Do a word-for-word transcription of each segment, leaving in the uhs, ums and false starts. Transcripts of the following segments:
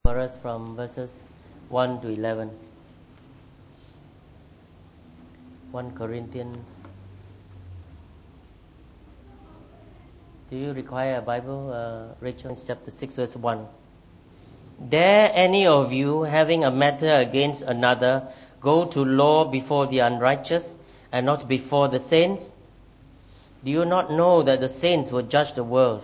for us from verses one to eleven. First Corinthians. Do you require a Bible, uh, Rachel? It's chapter six, verse one. Dare any of you, having a matter against another, go to law before the unrighteous and not before the saints? Do you not know that the saints will judge the world?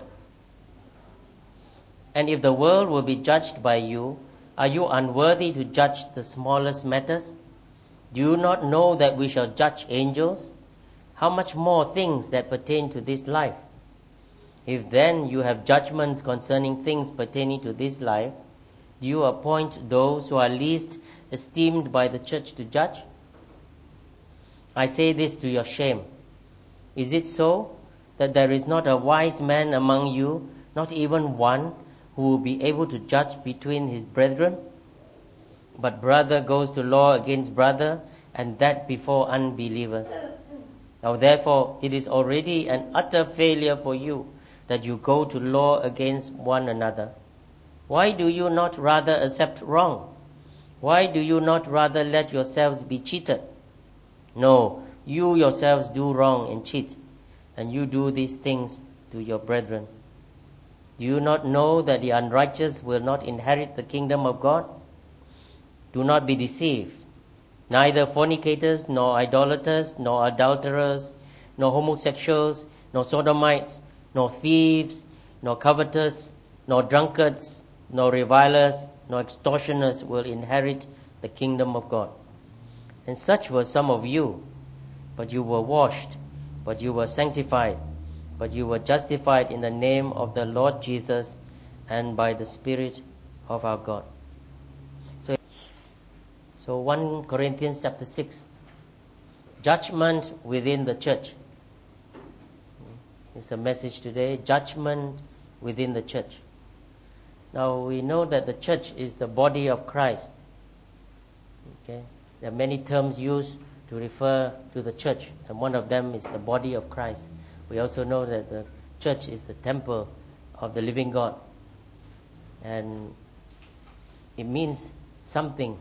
And if the world will be judged by you, are you unworthy to judge the smallest matters? Do you not know that we shall judge angels? How much more things that pertain to this life? If then you have judgments concerning things pertaining to this life, do you appoint those who are least esteemed by the church to judge? I say this to your shame. Is it so that there is not a wise man among you, not even one, who will be able to judge between his brethren? But brother goes to law against brother, and that before unbelievers. Now therefore it is already an utter failure for you that you go to law against one another. Why do you not rather accept wrong? Why do you not rather let yourselves be cheated? No, you yourselves do wrong and cheat, and you do these things to your brethren. Do you not know that the unrighteous will not inherit the kingdom of God? Do not be deceived. Neither fornicators, nor idolaters, nor adulterers, nor homosexuals, nor sodomites, nor thieves, nor covetous, nor drunkards, nor revilers, nor extortioners will inherit the kingdom of God. And such were some of you, but you were washed, but you were sanctified, but you were justified in the name of the Lord Jesus and by the Spirit of our God. So, so First Corinthians chapter six, judgment within the church. It's a message today, judgment within the church. Now we know that the church is the body of Christ. Okay, there are many terms used to refer to the church, and one of them is the body of Christ. We also know that the church is the temple of the living God, and it means something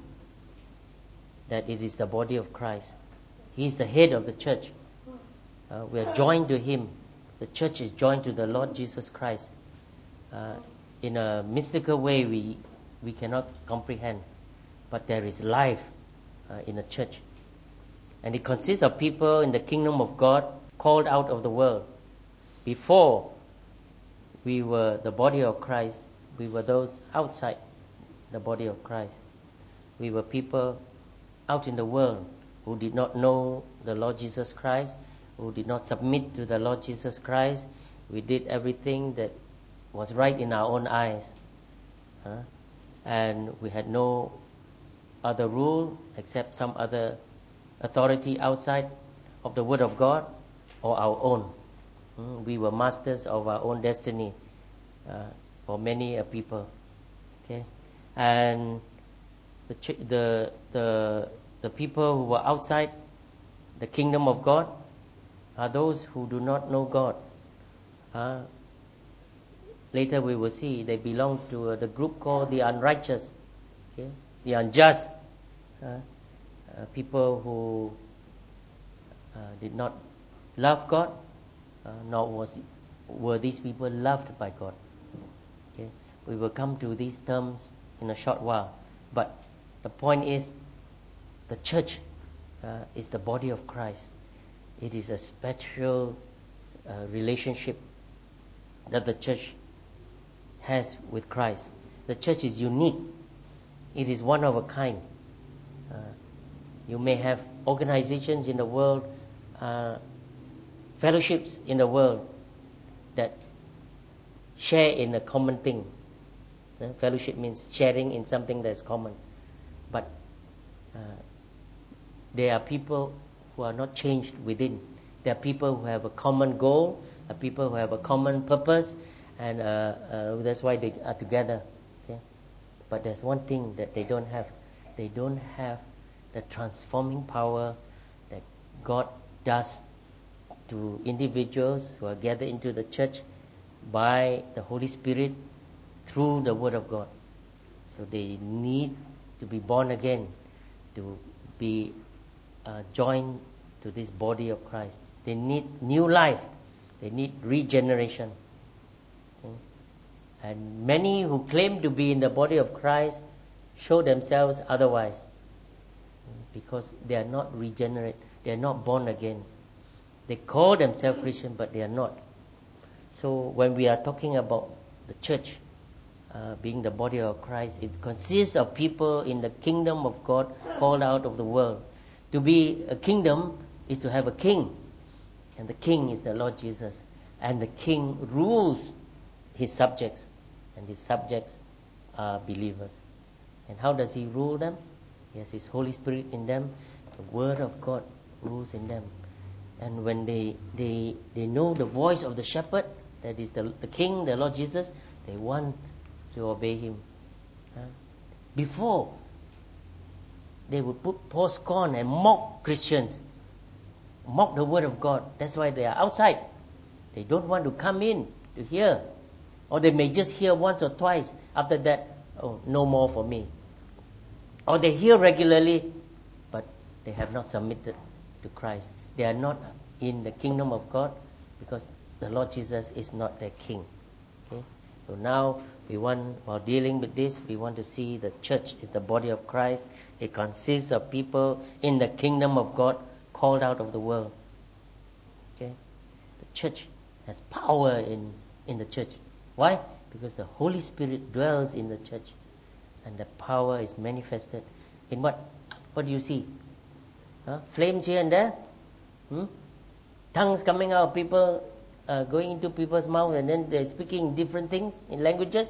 that it is the body of Christ. He is the head of the church. Uh, we are joined to Him. The church is joined to the Lord Jesus Christ. Uh, in a mystical way we we cannot comprehend, but there is life uh, in the church, and it consists of people in the kingdom of God called out of the world. Before we were the body of Christ, we were those outside the body of Christ. We were people out in the world who did not know the Lord Jesus Christ, who did not submit to the Lord Jesus Christ. We did everything that was right in our own eyes, huh? And we had no other rule except some other authority outside of the Word of God or our own. Hmm? We were masters of our own destiny uh, for many a people. Okay, and the ch- the the the people who were outside the kingdom of God are those who do not know God. Uh, later we will see they belong to uh, the group called the unrighteous, okay? The unjust, uh, uh, people who uh, did not love God, uh, nor was were these people loved by God. Okay, we will come to these terms in a short while, but the point is, the church uh, is the body of Christ. It is a special uh, relationship that the church has with Christ. The church is unique. It is one of a kind. Uh, you may have organizations in the world, uh, fellowships in the world that share in a common thing. Uh, fellowship means sharing in something that is common. But uh, there are people who are not changed within. There are people who have a common goal, are people who have a common purpose, and uh, uh, that's why they are together. Okay? But there's one thing that they don't have. They don't have the transforming power that God does to individuals who are gathered into the church by the Holy Spirit through the Word of God. So they need to be born again, to be uh, joined to this body of Christ. They need new life. They need regeneration. Okay? And many who claim to be in the body of Christ show themselves otherwise, because they are not regenerate. They are not born again. They call themselves Christian, but they are not. So when we are talking about the church uh, being the body of Christ, it consists of people in the kingdom of God called out of the world. To be a kingdom is to have a king, and the king is the Lord Jesus. And the king rules his subjects, and his subjects are believers. And how does he rule them? He has his Holy Spirit in them. The Word of God rules in them. And when they they they know the voice of the shepherd, that is the, the king, the Lord Jesus, they want to obey him. Uh, before, they would put pour scorn and mock Christians, mock the Word of God. That's why they are outside. They don't want to come in to hear. Or they may just hear once or twice. After that, oh, no more for me. Or they hear regularly, but they have not submitted to Christ. They are not in the kingdom of God because the Lord Jesus is not their king. Okay? So now we want, while dealing with this, we want to see the church is the body of Christ. It consists of people in the kingdom of God called out of the world. Okay? The church has power in, in the church. Why? Because the Holy Spirit dwells in the church, and the power is manifested in what? What do you see? Huh? Flames here and there? Hmm? Tongues coming out of people, uh, going into people's mouth, and then they're speaking different things in languages?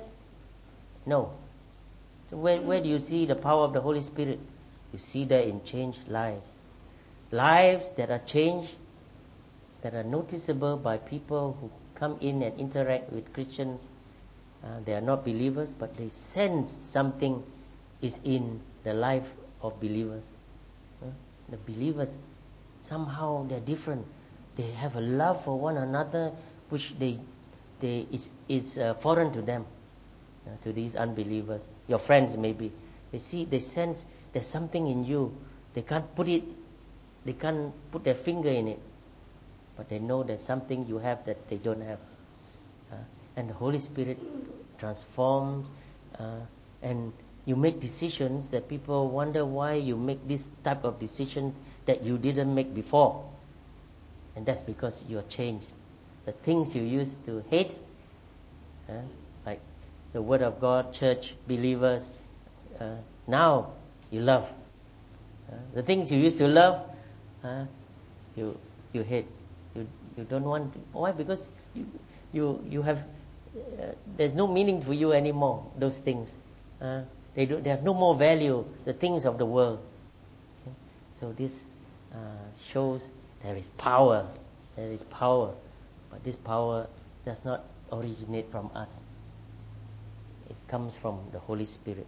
No. So where, where do you see the power of the Holy Spirit? You see that in changed lives. Lives that are changed, that are noticeable by people who come in and interact with Christians. Uh, they are not believers, but they sense something is in the life of believers. Uh, the believers, somehow they're different. They have a love for one another which they, they is, is uh, foreign to them, uh, to these unbelievers. Your friends maybe. They see, they sense there's something in you. They can't put it, they can't put their finger in it. But they know there's something you have that they don't have. Uh, and the Holy Spirit transforms, uh, and you make decisions that people wonder why you make this type of decisions that you didn't make before. And that's because you're changed. The things you used to hate, uh, like the Word of God, church, believers, uh, now you love. Uh, the things you used to love, uh, you you hate. You you don't want to. Why? Because you you you have uh, there's no meaning for you anymore. Those things, uh, they do, they have no more value. The things of the world. Okay? So this uh, shows there is power. There is power, but this power does not originate from us. It comes from the Holy Spirit.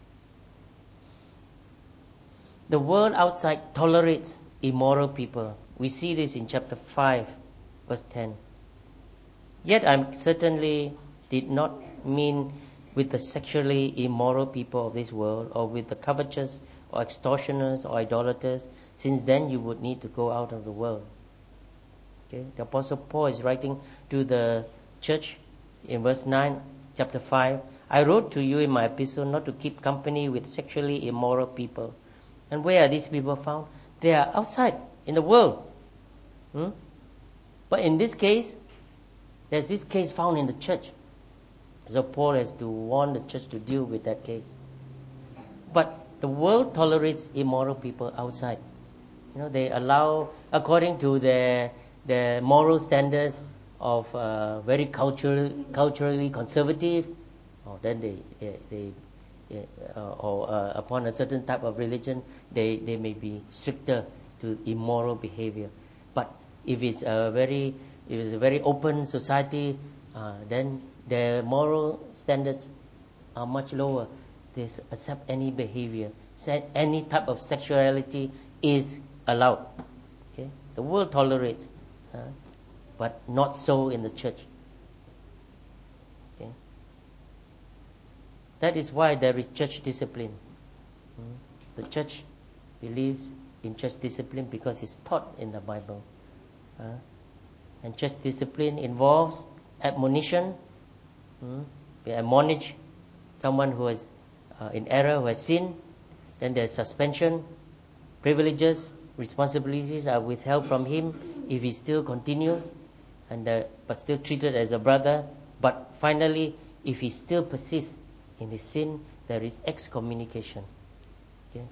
The world outside tolerates immoral people. We see this in chapter five, verse ten. Yet I certainly did not mean with the sexually immoral people of this world, or with the covetous, or extortioners, or idolaters, since then you would need to go out of the world. Okay? The Apostle Paul is writing to the church in verse nine, chapter five. I wrote to you in my epistle not to keep company with sexually immoral people. And where are these people found? They are outside in the world. Hmm? But in this case, there's this case found in the church. So Paul has to warn the church to deal with that case. But the world tolerates immoral people outside. You know, they allow, according to their their moral standards of uh, very cultural, culturally conservative, or then they they, they uh, or uh, upon a certain type of religion, they, they may be stricter to immoral behavior. But if it's a very if it's a very open society, uh, then their moral standards are much lower. They accept any behavior, any type of sexuality is allowed. Okay, the world tolerates, uh, but not so in the church. Okay. That is why there is church discipline. The church believes in church discipline because it's taught in the Bible. Uh, and church discipline involves admonition. Hmm? We admonish someone who is uh, in error, who has sinned. Then there's suspension, privileges, responsibilities are withheld from him if he still continues, and uh, but still treated as a brother. But finally, if he still persists in his sin, there is excommunication. Okay.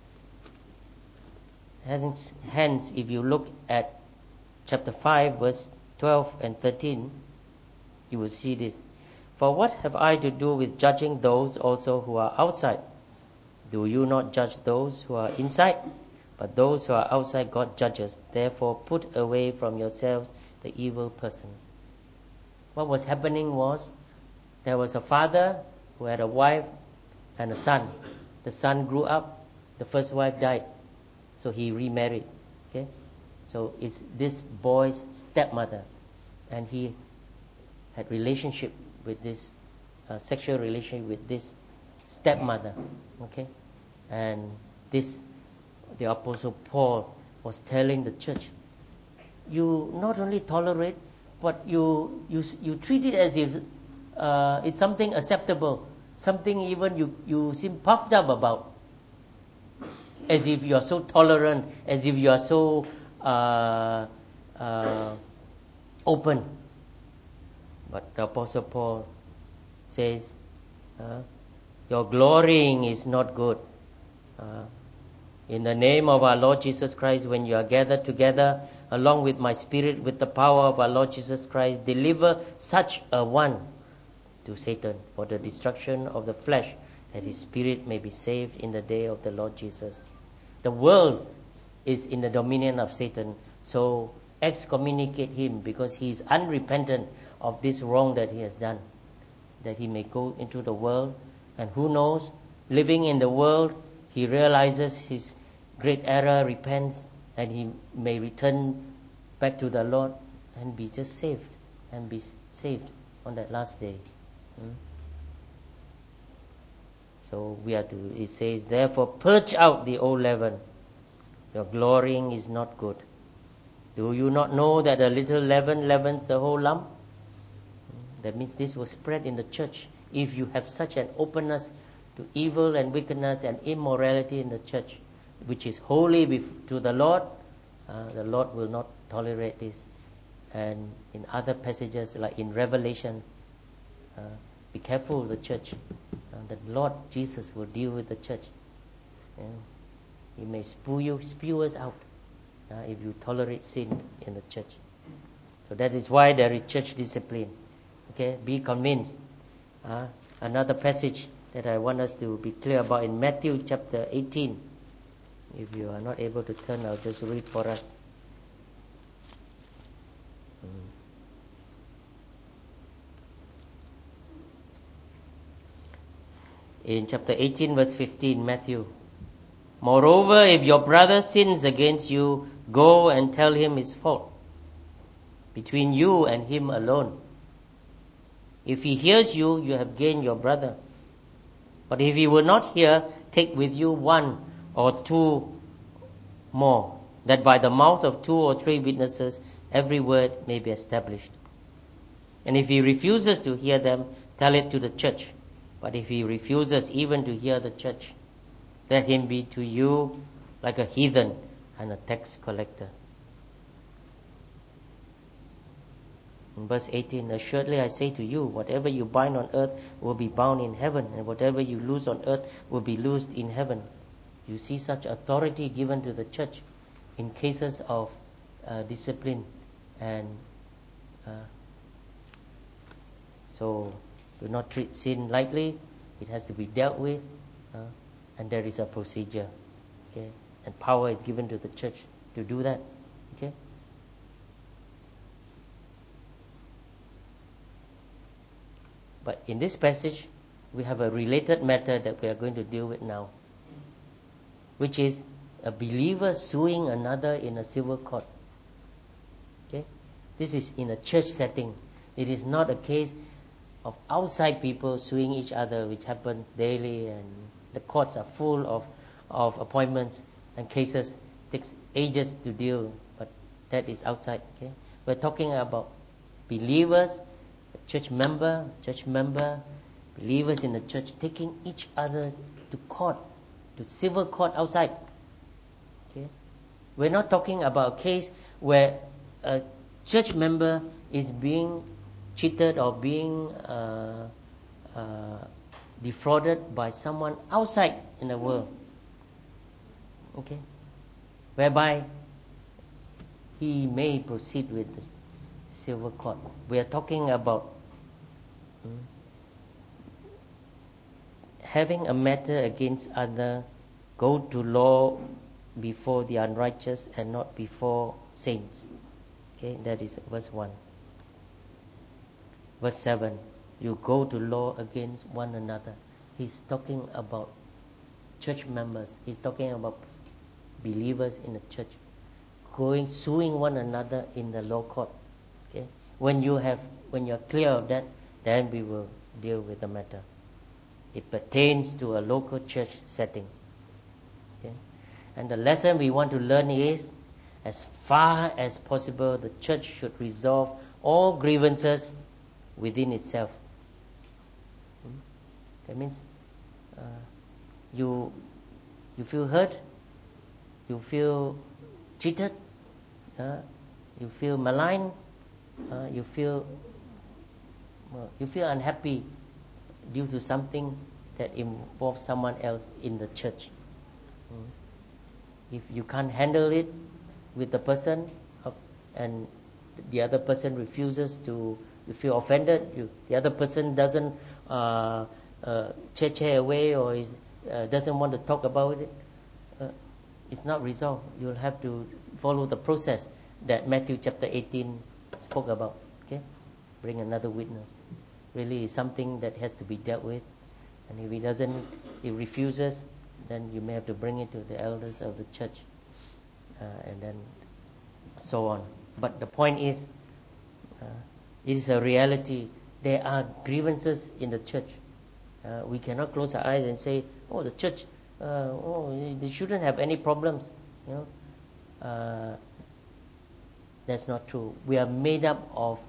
Hence, hence, if you look at chapter five, verse twelve and thirteen, you will see this. For what have I to do with judging those also who are outside? Do you not judge those who are inside? But those who are outside God judges. Therefore put away from yourselves the evil person. What was happening was, there was a father who had a wife and a son. The son grew up, the first wife died, so he remarried. Okay, so it's this boy's stepmother, and he had relationship with this uh, sexual relationship with this stepmother. Okay, and this the Apostle Paul was telling the church, you not only tolerate, but you you you treat it as if uh, it's something acceptable, something even you you seem puffed up about, as if you are so tolerant, as if you are so uh, uh, open. But the Apostle Paul says, uh, your glorying is not good. Uh, in the name of our Lord Jesus Christ, when you are gathered together, along with my spirit, with the power of our Lord Jesus Christ, deliver such a one to Satan for the destruction of the flesh, that his spirit may be saved in the day of the Lord Jesus. The world is in the dominion of Satan, so excommunicate him, because he is unrepentant of this wrong that he has done, that he may go into the world, and who knows, living in the world, he realizes his great error, repents, and he may return back to the Lord and be just saved, and be saved on that last day. Hmm? So we are to, it says, therefore purge out the old leaven. Your glorying is not good. Do you not know that a little leaven leavens the whole lump? That means this was spread in the church. If you have such an openness to evil and wickedness and immorality in the church, which is holy to the Lord, uh, the Lord will not tolerate this. And in other passages, like in Revelation, uh, be careful of the church. Uh, the Lord Jesus will deal with the church. Yeah. He may spew you, spew us out uh, if you tolerate sin in the church. So that is why there is church discipline. Okay, be convinced. Uh, another passage that I want us to be clear about in Matthew chapter eighteen. If you are not able to turn, I'll just read for us. In chapter eighteen, verse fifteen, Matthew. Moreover, if your brother sins against you, go and tell him his fault, between you and him alone. If he hears you, you have gained your brother. But if he will not hear, take with you one or two more, that by the mouth of two or three witnesses every word may be established. And if he refuses to hear them, tell it to the church. But if he refuses even to hear the church, let him be to you like a heathen and a tax collector. In verse eighteen, assuredly I say to you, whatever you bind on earth will be bound in heaven, and whatever you loose on earth will be loosed in heaven. You see such authority given to the church in cases of uh, discipline, and uh, so do not treat sin lightly. It has to be dealt with, uh, and there is a procedure. Okay, and power is given to the church to do that. Okay. But in this passage, we have a related matter that we are going to deal with now, which is a believer suing another in a civil court. Okay, this is in a church setting. It is not a case of outside people suing each other, which happens daily, and the courts are full of, of appointments and cases. It takes ages to deal, but that is outside. Okay, we're talking about believers, a church member, church member, believers in the church taking each other to court, to civil court outside. Okay, we're not talking about a case where a church member is being cheated or being uh, uh, defrauded by someone outside in the world. Okay, whereby he may proceed with the civil court. We are talking about hmm, having a matter against other, go to law before the unrighteous and not before saints. Okay, that is verse one. Verse seven, you go to law against one another. He's talking about church members. He's talking about believers in the church going suing one another in the law court. Okay, when you have when you're clear of that, then we will deal with the matter. It pertains to a local church setting. Okay, and the lesson we want to learn is, as far as possible, the church should resolve all grievances within itself. Hmm? That means uh, you you feel hurt, you feel cheated, uh, you feel maligned, uh, you feel well, you feel unhappy due to something that involves someone else in the church. Hmm? If you can't handle it with the person, uh, and the other person refuses to, you feel offended, you, the other person doesn't uh, uh, chair away or is, uh, doesn't want to talk about it, uh, it's not resolved. You'll have to follow the process that Matthew chapter eighteen spoke about. Okay, bring another witness. Really is something that has to be dealt with, and if he doesn't, he refuses, then you may have to bring it to the elders of the church, uh, and then so on. But the point is, uh, it is a reality. There are grievances in the church. Uh, we cannot close our eyes and say, "Oh, the church, uh, oh, they shouldn't have any problems." You know, uh, that's not true. We are made up of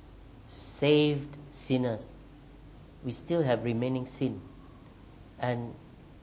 saved sinners. We still have remaining sin, and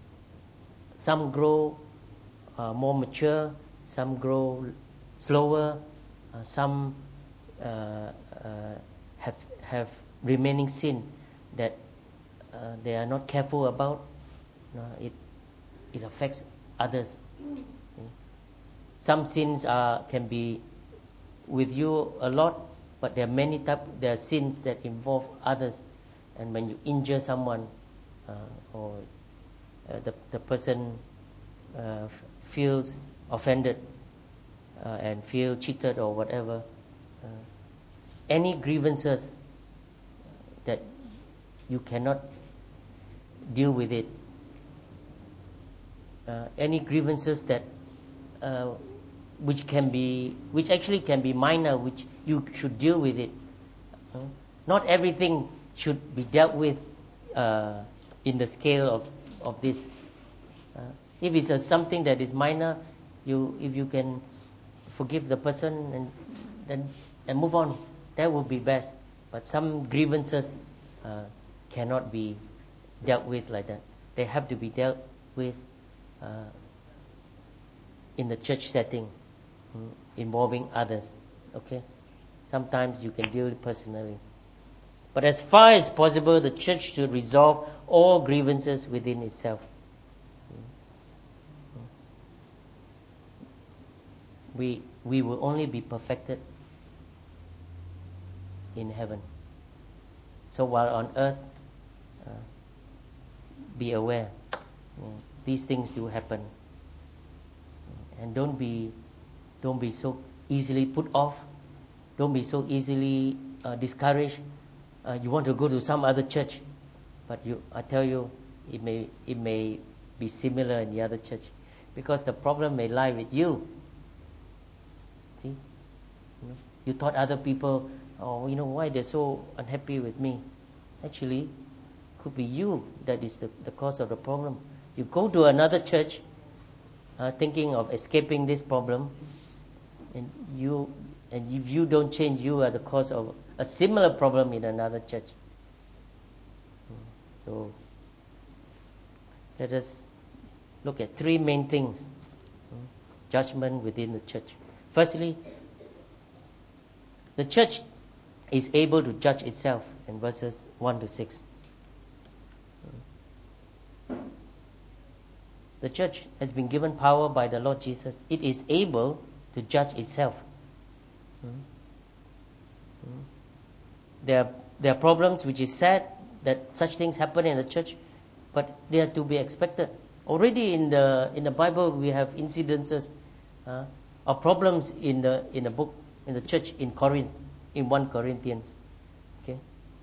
some grow uh, more mature, some grow slower, uh, some uh, uh, have have remaining sin that uh, they are not careful about. You know, it it affects others. Okay. Some sins are can be with you a lot, but there are many type. There are sins that involve others, and when you injure someone, uh, or uh, the the person uh, f- feels offended uh, and feel cheated or whatever, uh, any grievances that you cannot deal with it, uh, any grievances that uh, which can be which actually can be minor, which you should deal with it. Uh, not everything should be dealt with uh, in the scale of of this. Uh, if it's a, something that is minor, you if you can forgive the person and then and move on, that would be best. But some grievances uh, cannot be dealt with like that. They have to be dealt with uh, in the church setting, mm, involving others. Okay, sometimes you can deal it personally, but as far as possible, the church should resolve all grievances within itself. We we will only be perfected in heaven. So while on earth, uh, be aware, mm, these things do happen, and don't be don't be so easily put off. Don't be so easily uh, discouraged. Uh, you want to go to some other church, but you I tell you, it may it may be similar in the other church, because the problem may lie with you. See, you, know, you thought other people, oh, you know, why they're so unhappy with me? actually could be you that is the, the cause of the problem. You go to another church uh, thinking of escaping this problem, and you and if you don't change, you are the cause of a similar problem in another church. So let us look at three main things. Judgment within the church. Firstly, the church is able to judge itself in verses one to six. The church has been given power by the Lord Jesus. It is able to judge itself. There are, there are problems which is sad that such things happen in the church, but they are to be expected. Already in the in the Bible we have incidences uh, of problems in the in the book in the church in Corinth, in First Corinthians. Okay,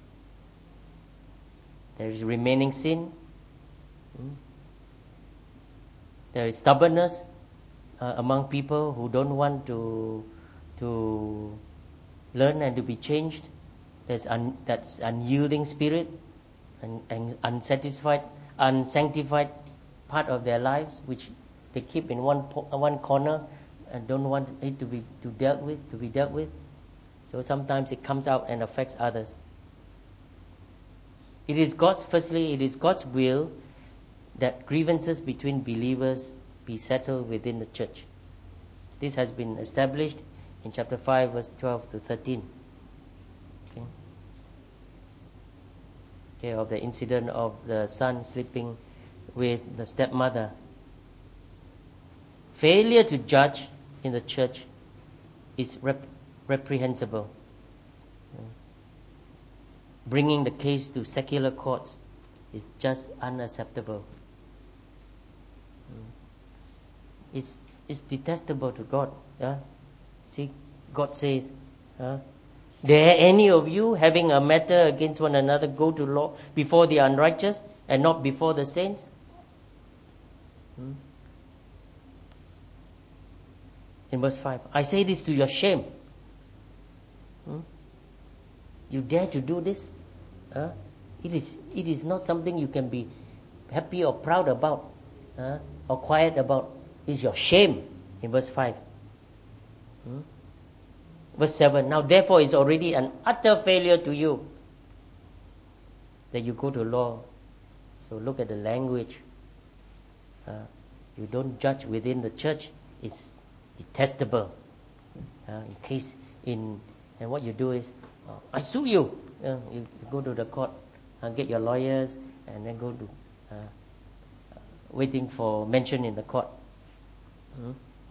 there is remaining sin. Hmm. There is stubbornness uh, among people who don't want to to learn and to be changed. There's un, that's unyielding spirit and, and unsatisfied, unsanctified part of their lives, which they keep in one one corner and don't want it to be to dealt with to be dealt with. So sometimes it comes out and affects others. It is God's firstly, it is God's will that grievances between believers be settled within the church. This has been established in chapter five, verse twelve to thirteen. Okay. Okay, of the incident of the son sleeping with the stepmother. Failure to judge in the church is rep- reprehensible. Bringing the case to secular courts is just unacceptable. It's it's detestable to God. Yeah? See, God says, uh, dare any of you having a matter against one another go to law before the unrighteous and not before the saints? Hmm? In verse five, I say this to your shame. Hmm? You dare to do this? Uh, it is it is not something you can be happy or proud about, uh, or quiet about. It's your shame. In verse five. Hmm? Verse seven. Now therefore it's already an utter failure to you that you go to law. So look at the language. Uh, you don't judge within the church. It's detestable. Uh, in case in and what you do is, uh, I sue you. Uh, you, you go to the court and get your lawyers, and then go to uh, uh, waiting for mention in the court. Hmm?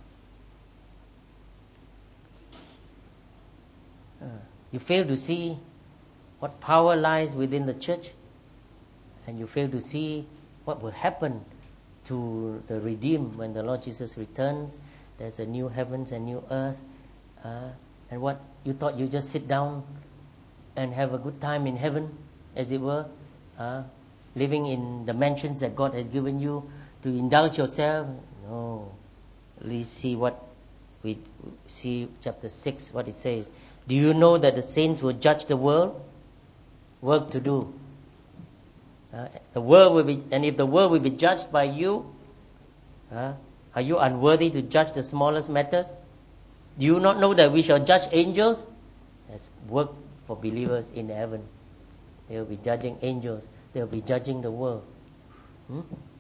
Uh, you fail to see what power lies within the church, and you fail to see what will happen to the redeemed when the Lord Jesus returns. There's a new heavens and new earth, uh, and what you thought you just sit down and have a good time in heaven, as it were, uh, living in the mansions that God has given you to indulge yourself. No, let's see what we see chapter six, what it says. Do you know that the saints will judge the world? Work to do. Uh, the world will be, and if the world will be judged by you, uh, are you unworthy to judge the smallest matters? Do you not know that we shall judge angels? There's work for believers in heaven. They will be judging angels. They will be judging the world. Hmm?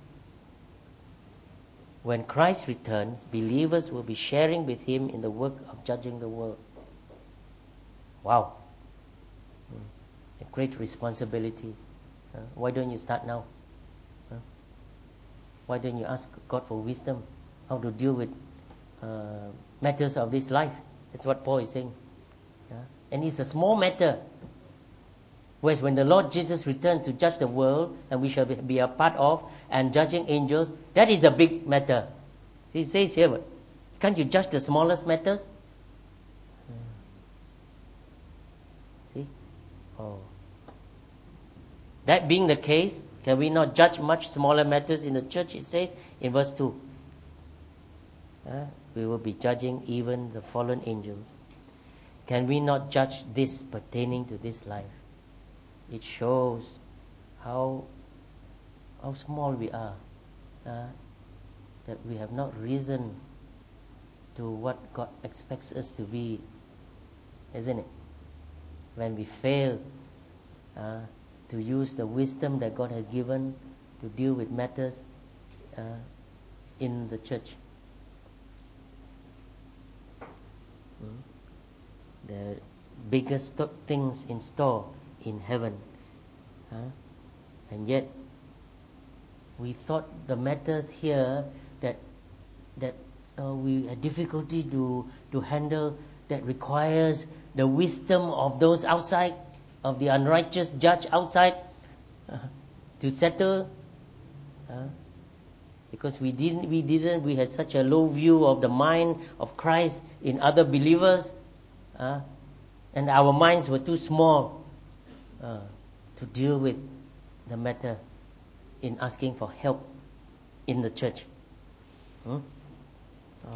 When Christ returns, believers will be sharing with Him in the work of judging the world. Wow. Hmm. A great responsibility. Uh, why don't you start now? Huh? Why don't you ask God for wisdom how to deal with uh, matters of this life? That's what Paul is saying. Yeah? And it's a small matter. Whereas when the Lord Jesus returns to judge the world, and we shall be, be a part of, and judging angels, that is a big matter. He says here, but can't you judge the smallest matters? See? Oh. That being the case, can we not judge much smaller matters in the church? It says in verse two. Uh, we will be judging even the fallen angels. Can we not judge this pertaining to this life? it shows how how small we are, uh, that we have not risen to what God expects us to be, isn't it? When we fail uh, to use the wisdom that God has given to deal with matters uh, in the church. Hmm? The biggest things in store in heaven. Huh? And yet, we thought the matters here that that uh, we had difficulty to to handle, that requires the wisdom of those outside, of the unrighteous judge outside, uh, to settle. Uh, because we didn't, we didn't, we had such a low view of the mind of Christ in other believers, uh, and our minds were too small uh, to deal with the matter in asking for help in the church. Hmm? Uh,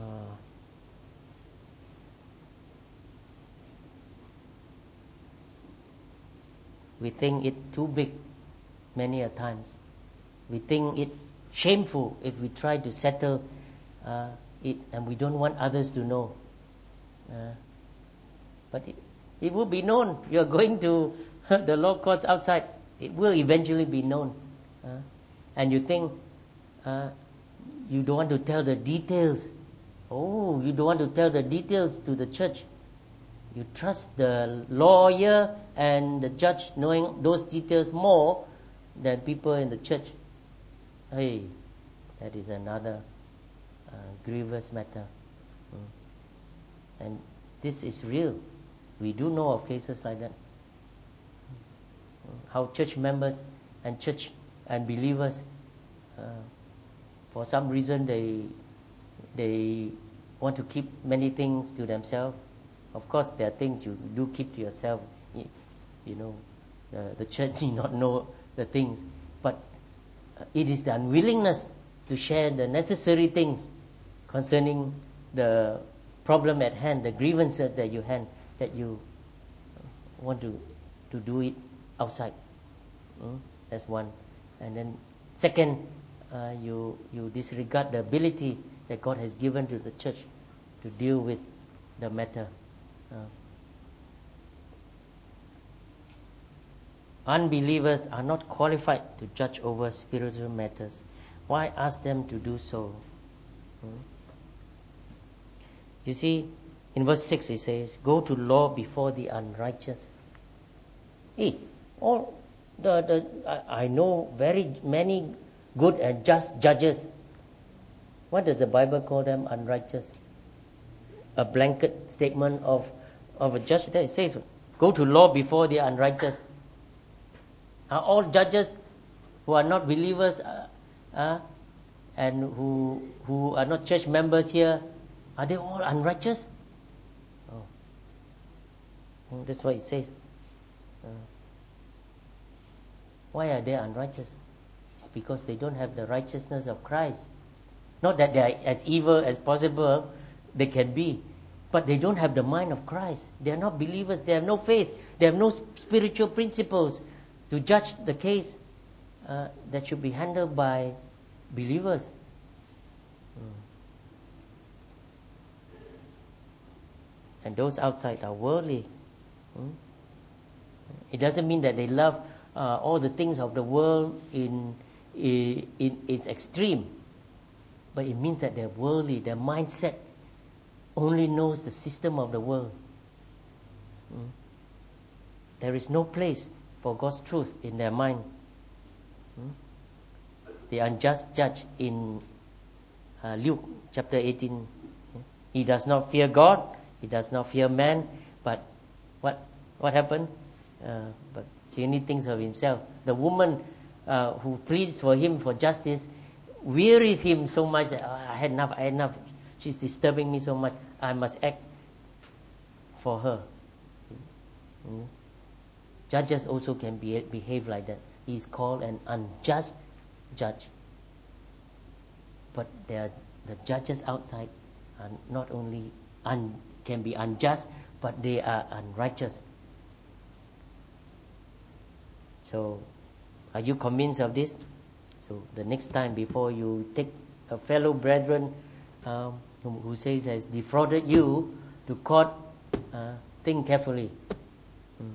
we think it too big many a times. We think it shameful if we try to settle uh, it, and we don't want others to know. Uh, but it, it will be known. You are going to the law courts outside. It will eventually be known. Uh, and you think uh, you don't want to tell the details. Oh, you don't want to tell the details to the church. You trust the lawyer and the judge knowing those details more than people in the church. Hey, that is another uh, grievous matter. Mm. And this is real. We do know of cases like that. Mm. How church members and church and believers, uh, for some reason they they want to keep many things to themselves. Of course, there are things you do keep to yourself. You, you know, the, the church need not know the things, but uh, it is the unwillingness to share the necessary things concerning the problem at hand, the grievances that you had, that you want to to do it outside. Mm? That's one. And then second, uh, you you disregard the ability that God has given to the church to deal with the matter. Uh, unbelievers are not qualified to judge over spiritual matters. Why ask them to do so? Hmm? You see, in verse six it says, "Go to law before the unrighteous." Hey, all the the I, I know very many good and just judges. What does the Bible call them? Unrighteous. A blanket statement of of a judge. There it says, "Go to law before the unrighteous." Are all judges who are not believers uh, uh, and who who are not church members here, are they all unrighteous? Oh, well, that's what it says. Uh, why are they unrighteous? It's because they don't have the righteousness of Christ. Not that they are as evil as possible, they can be, but they don't have the mind of Christ. They are not believers. They have no faith. They have no spiritual principles to judge the case uh, that should be handled by believers. Mm. And those outside are worldly. Mm. It doesn't mean that they love uh, all the things of the world in, in, in its extreme, but it means that they're worldly. Their mindset only knows the system of the world. Mm. There is no place for God's truth in their mind. Mm. The unjust judge in uh, Luke chapter eighteen, he does not fear God, he does not fear man, but what what happened? Uh, but he only thinks of himself. The woman uh, who pleads for him for justice wearies him so much that oh, I had enough, I had enough. She's disturbing me so much. I must act for her. Mm. Judges also can be, behave like that. He is called an unjust judge. But there are, the judges outside are not only un, can be unjust, but they are unrighteous. So, are you convinced of this? So, the next time before you take a fellow brethren um, who, who says has defrauded you to court, uh, think carefully. Mm.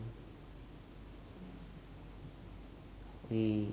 We,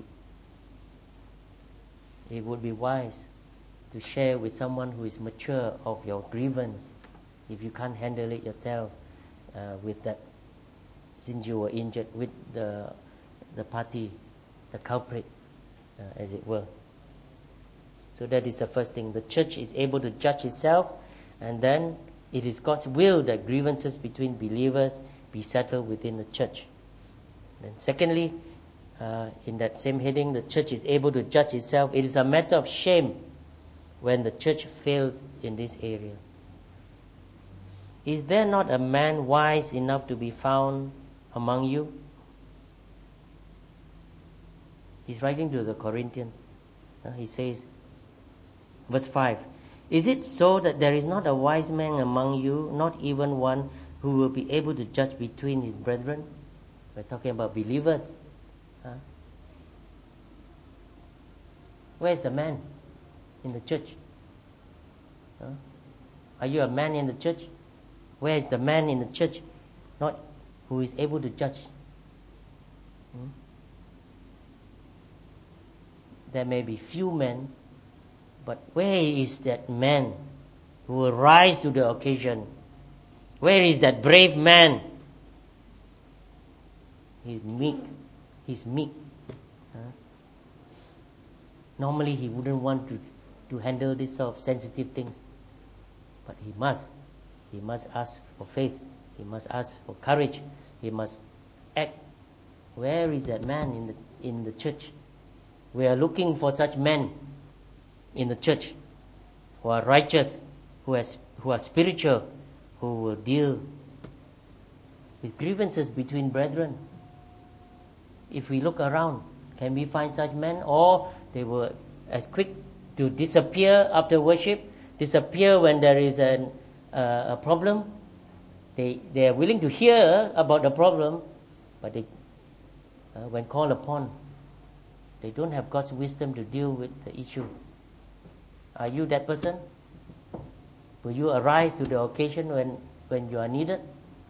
it would be wise to share with someone who is mature of your grievance if you can't handle it yourself uh, with that, since you were injured, with the the party, the culprit, uh, as it were. So that is the first thing. The church is able to judge itself, and then it is God's will that grievances between believers be settled within the church. Then secondly, uh, in that same heading, the church is able to judge itself. It is a matter of shame when the church fails in this area. Is there not a man wise enough to be found among you? He's writing to the Corinthians. Uh, he says, verse five, is it so that there is not a wise man among you, not even one who will be able to judge between his brethren? We're talking about believers. Huh? Where's the man in the church? Huh? Are you a man in the church? Where is the man in the church, not who is able to judge? Hmm? There may be few men, but where is that man who will rise to the occasion? Where is that brave man? He's meek. He's meek. Huh? Normally he wouldn't want to, to handle this sort of sensitive things. But he must. He must ask for faith. He must ask for courage. He must act. Where is that man in the in the church? We are looking for such men in the church who are righteous, who are, who are spiritual, who will deal with grievances between brethren. If we look around, can we find such men? Or they were as quick to disappear after worship, disappear when there is an, uh, a problem. They they are willing to hear about the problem, but they, uh, when called upon, they don't have God's wisdom to deal with the issue. Are you that person? Will you arise to the occasion when, when you are needed?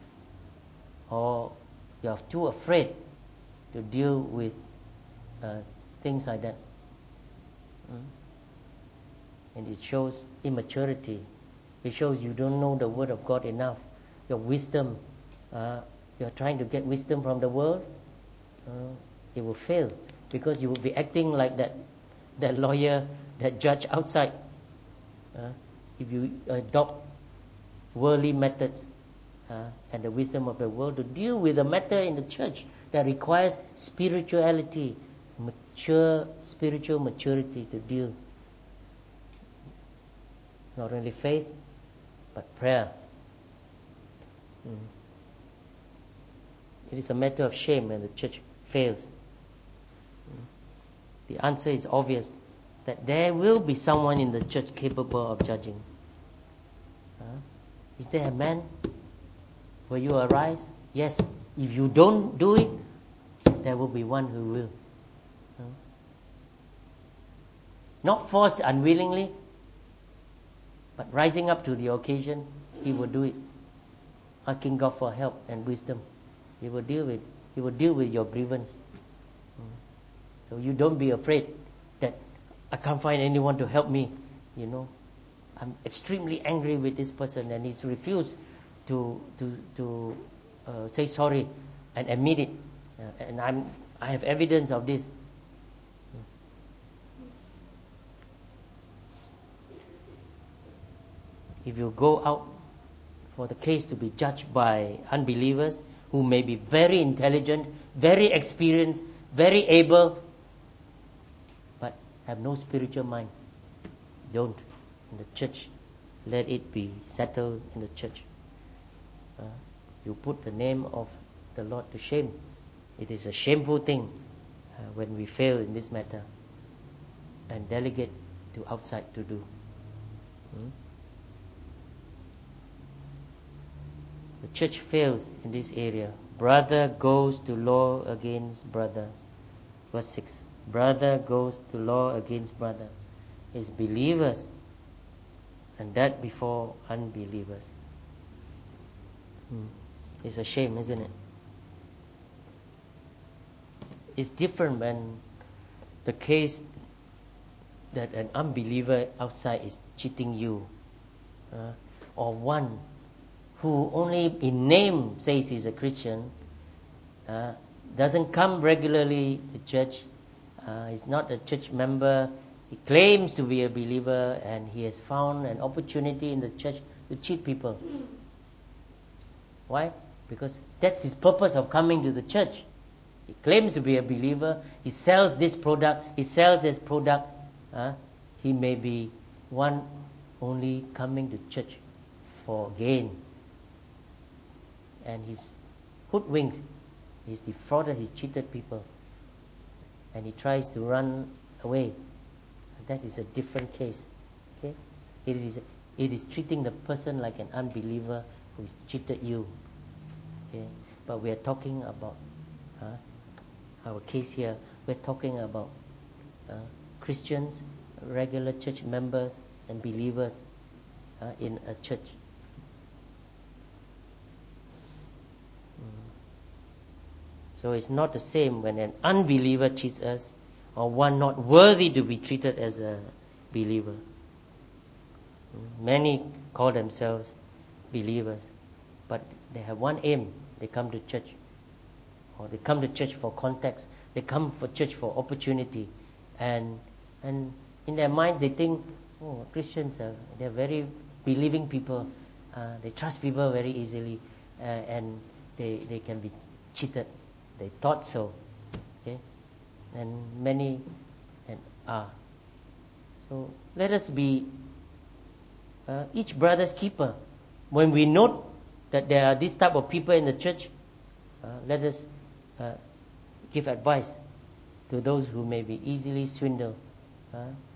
Or you are too afraid to deal with uh, things like that? Mm? And it shows immaturity. It shows you don't know the Word of God enough. Your wisdom, uh, you are trying to get wisdom from the world, uh, it will fail. Because you will be acting like that, that lawyer, that judge outside. Uh, if you adopt worldly methods uh, and the wisdom of the world to deal with a matter in the church that requires spirituality, mature spiritual maturity to deal. Not only faith, but prayer. Mm. It is a matter of shame when the church fails. The answer is obvious, that there will be someone in the church capable of judging. Huh? Is there a man? Will you arise? Yes. If you don't do it, there will be one who will. Huh? Not forced unwillingly, but rising up to the occasion, he will do it. Asking God for help and wisdom. He will deal with He will deal with your grievance. So you don't be afraid that I can't find anyone to help me. You know, I'm extremely angry with this person and he's refused to to to uh, say sorry and admit it. Uh, and I'm I have evidence of this. If you go out for the case to be judged by unbelievers who may be very intelligent, very experienced, very able, but have no spiritual mind, don't. In the church, let it be settled in the church. Uh, you put the name of the Lord to shame. It is a shameful thing uh, when we fail in this matter and delegate to outside to do. Hmm? The church fails in this area. Brother goes to law against brother. Verse six. Brother goes to law against brother. It's believers, and that before unbelievers. Hmm. It's a shame, isn't it? It's different when the case that an unbeliever outside is cheating you, uh, or one who only in name says he's a Christian, uh, doesn't come regularly to church, uh, is not a church member, he claims to be a believer, and he has found an opportunity in the church to cheat people. Why? Because that's his purpose of coming to the church. He claims to be a believer, he sells this product, he sells this product. Uh, he may be one only coming to church for gain. And he's hoodwinked, he's defrauded, he's cheated people. And he tries to run away. That is a different case. Okay? It is it is treating the person like an unbeliever who's cheated you. Okay? But we are talking about uh, our case here. We're talking about uh, Christians, regular church members and believers uh, in a church. Mm. So it's not the same when an unbeliever cheats us, or one not worthy to be treated as a believer. Mm. Many call themselves believers, but they have one aim. They come to church, or they come to church for context. They come for church for opportunity, and and in their mind they think, oh, Christians are they're very believing people. Uh, they trust people very easily, uh, and they they can be cheated. They thought so, okay, and many and are. So let us be uh, each brother's keeper. When we note that there are this type of people in the church, uh, let us uh, give advice to those who may be easily swindled. Uh,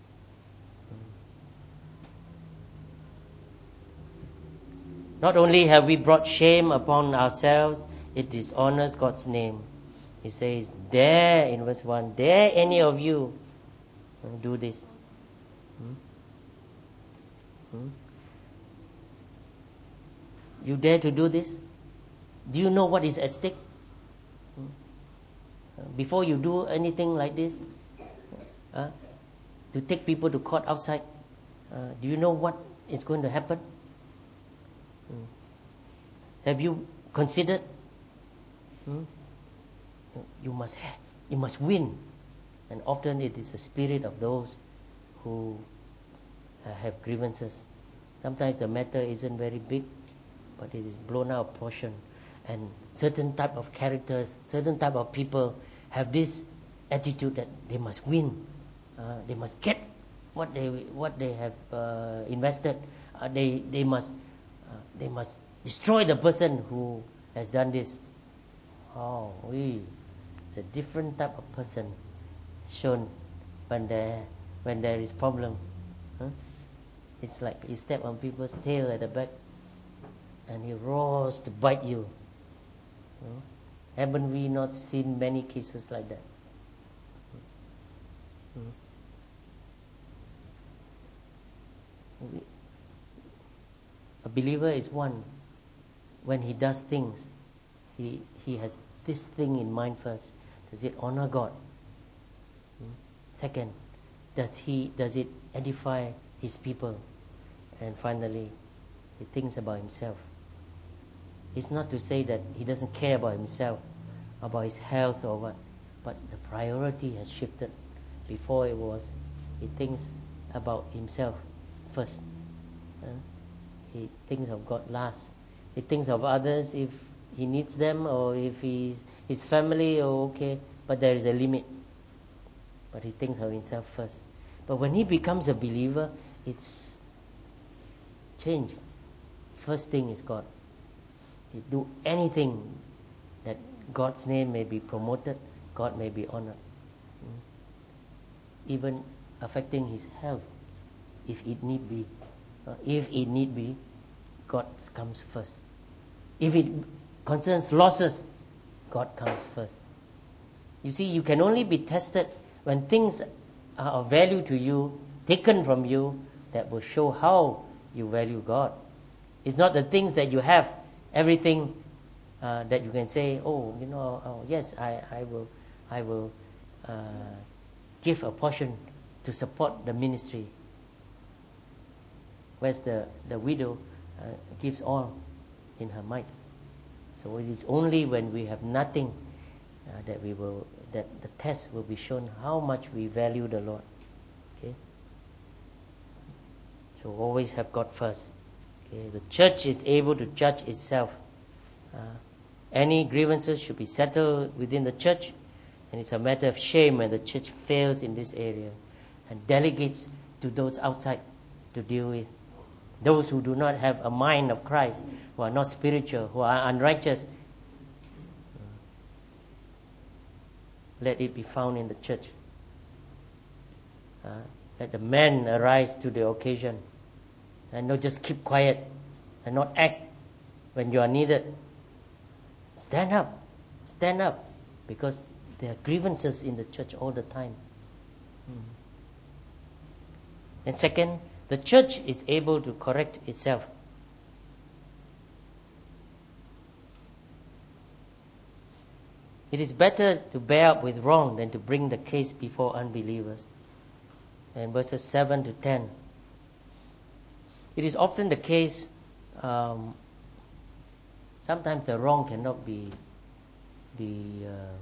Not only have we brought shame upon ourselves, it dishonors God's name. He says, dare, in verse one, dare any of you uh, do this? Hmm? Hmm? You dare to do this? Do you know what is at stake? Hmm? Uh, before you do anything like this, uh, to take people to court outside, uh, do you know what is going to happen? Hmm. Have you considered? Hmm? You must have, you must win, and often it is the spirit of those who uh, have grievances. Sometimes the matter isn't very big, but it is blown out of proportion, and certain type of characters, certain type of people have this attitude that they must win, uh, they must get what they what they have uh, invested. Uh, they they must uh, they must destroy the person who has done this. Oh, we. It's a different type of person shown when there when there is problem. Huh? It's like you step on people's tail at the back, and he roars to bite you. Huh? Haven't we not seen many cases like that? Hmm. We, a believer is one. When he does things, he he has this thing in mind first. Does it honor God? Hmm? Second, does he does it edify his people? And finally, he thinks about himself. It's not to say that he doesn't care about himself, about his health or what, but the priority has shifted. Before it was, he thinks about himself first. Uh, he thinks of God last. He thinks of others if he needs them, or if he's, his family, or okay, but there is a limit. But he thinks of himself first. But when he becomes a believer, it's changed. First thing is God. He do anything that God's name may be promoted, God may be honored. Mm. Even affecting his health, if it need be. Uh, if it need be, God comes first. If it concerns losses, God comes first. You see, you can only be tested when things are of value to you, taken from you, that will show how you value God. It's not the things that you have, everything uh, that you can say, oh, you know, oh, yes, I, I will, I will uh, give a portion to support the ministry. Whereas the, the widow uh, gives all in her might. So it is only when we have nothing uh, that we will, that the test will be shown how much we value the Lord. Okay. So always have God first. Okay. The church is able to judge itself. Uh, any grievances should be settled within the church, and it's a matter of shame when the church fails in this area and delegates to those outside to deal with. Those who do not have a mind of Christ, who are not spiritual, who are unrighteous, let it be found in the church. Uh, let the men arise to the occasion and not just keep quiet and not act when you are needed. Stand up, stand up, because there are grievances in the church all the time. Hmm. And second, the church is able to correct itself. It is better to bear up with wrong than to bring the case before unbelievers. And verses seven to ten. It is often the case, um, sometimes the wrong cannot be, be uh,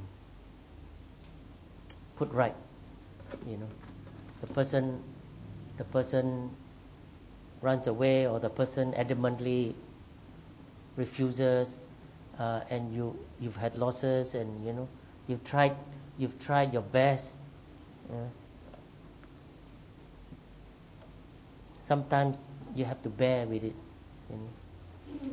put right. You know, the person, the person runs away, or the person adamantly refuses, uh, and you you've had losses, and you know you've tried you've tried your best. Uh, sometimes you have to bear with it. You know.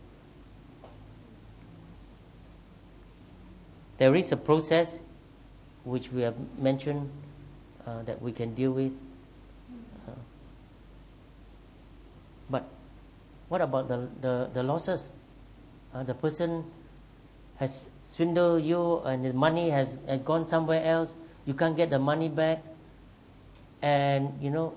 There is a process which we have mentioned uh, that we can deal with. Uh, but what about the the, the losses? Uh, the person has swindled you, and the money has, has gone somewhere else. You can't get the money back, and you know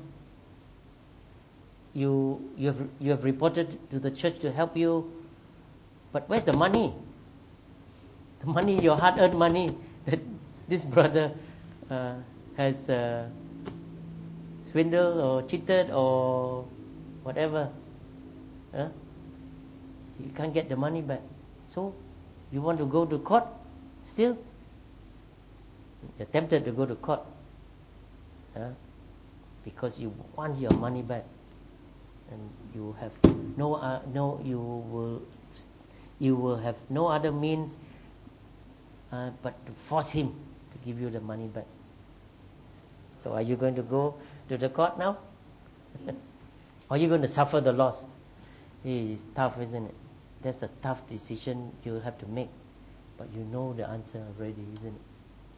you you have you have reported to the church to help you, but where's the money? The money, your hard-earned money that this brother uh, has uh, swindled or cheated or whatever. Huh? You can't get the money back. So, you want to go to court still? You're tempted to go to court. Huh? Because you want your money back. And you have no, uh, no, you will, you will have no other means uh, but to force him to give you the money back. So, are you going to go to the court now? Or are you going to suffer the loss? It's tough, isn't it? That's a tough decision you'll have to make. But you know the answer already, isn't it?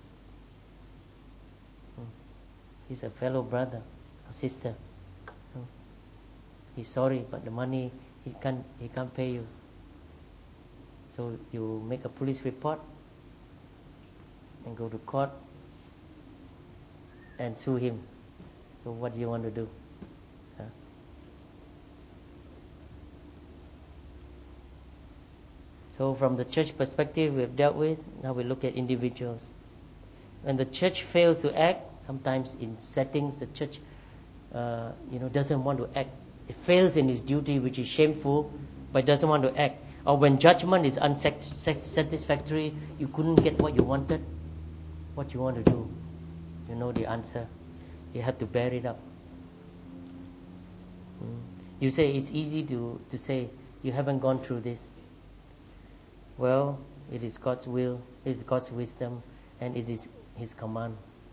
Hmm. He's a fellow brother or sister. Hmm. He's sorry, but the money, he can't, he can't pay you. So you make a police report and go to court and sue him. So what do you want to do? Huh? So from the church perspective we have dealt with, now we look at individuals. When the church fails to act, sometimes in settings the church uh, you know, doesn't want to act. It fails in its duty, which is shameful, but it doesn't want to act. Or when judgment is unsatisfactory, you couldn't get what you wanted, what you want to do? You know the answer. You have to bear it up. Mm. You say it's easy to, to say, you haven't gone through this. Well, it is God's will, it is God's wisdom, and it is His command.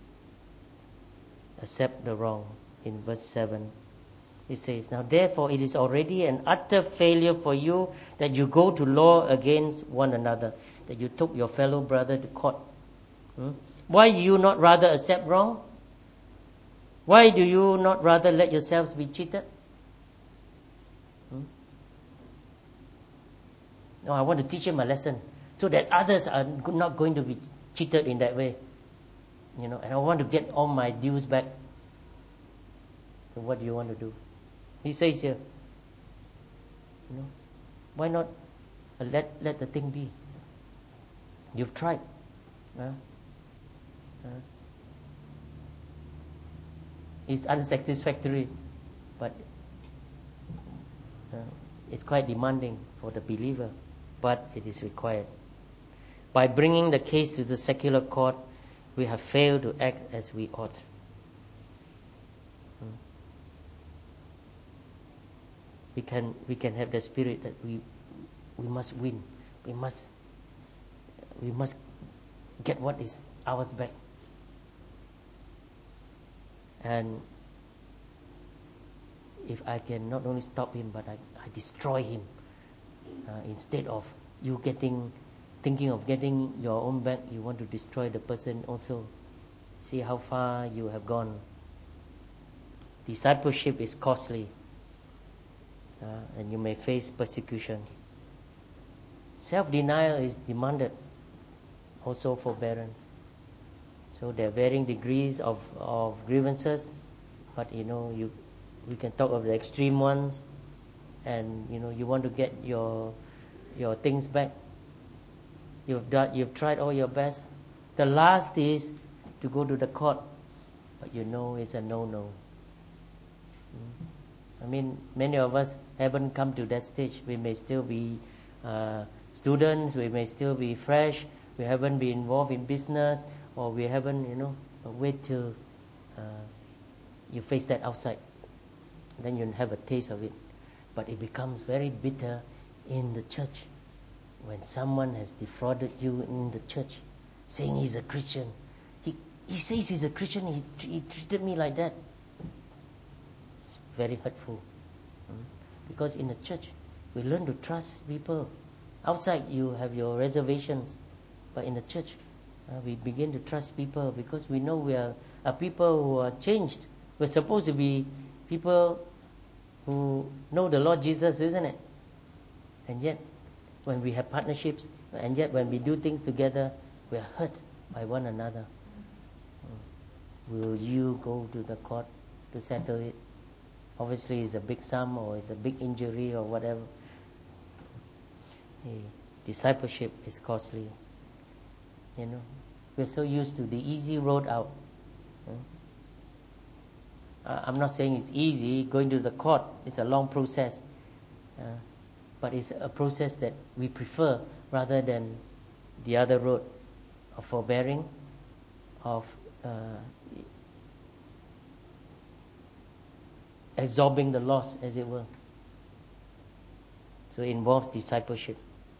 Accept the wrong. In verse seven, it says, now therefore it is already an utter failure for you that you go to law against one another, that you took your fellow brother to court. Hmm? Why do you not rather accept wrong? Why do you not rather let yourselves be cheated? Hmm? No, I want to teach him a lesson so that others are not going to be cheated in that way, you know, and I want to get all my dues back. So what do you want to do? He says here, you know, why not uh, let let the thing be? You've tried. Huh? Huh? It's unsatisfactory, but uh, it's quite demanding for the believer, but it is required. By bringing the case to the secular court, we have failed to act as we ought. Hmm. We can we can have the spirit that we we must win. We must we must get what is ours back. And if I can not only stop him, but I, I destroy him, uh, instead of you getting, thinking of getting your own back, you want to destroy the person also. See how far you have gone. Discipleship is costly, uh, and you may face persecution. Self-denial is demanded, also forbearance. So there are varying degrees of, of grievances, but you know, you we can talk of the extreme ones, and you know, you want to get your your things back. You've done, you've tried all your best. The last is to go to the court, but you know it's a no-no. I mean, many of us haven't come to that stage. We may still be uh, students, we may still be fresh, we haven't been involved in business, or we haven't, you know, wait till uh, you face that outside. Then you have a taste of it. But it becomes very bitter in the church when someone has defrauded you in the church, saying he's a Christian. He he says he's a Christian, he, he treated me like that. It's very hurtful. Because in the church, we learn to trust people. Outside, you have your reservations. But in the church, uh, we begin to trust people because we know we are, are people who are changed. We're supposed to be people who know the Lord Jesus, isn't it? And yet, when we have partnerships, and yet when we do things together, we are hurt by one another. Will you go to the court to settle it? Obviously, it's a big sum or it's a big injury or whatever. Hey, discipleship is costly. You know, we're so used to the easy road out. Uh, I'm not saying it's easy. Going to the court, it's a long process. Uh, but it's a process that we prefer rather than the other road of forbearing, of uh, absorbing the loss, as it were. So it involves discipleship.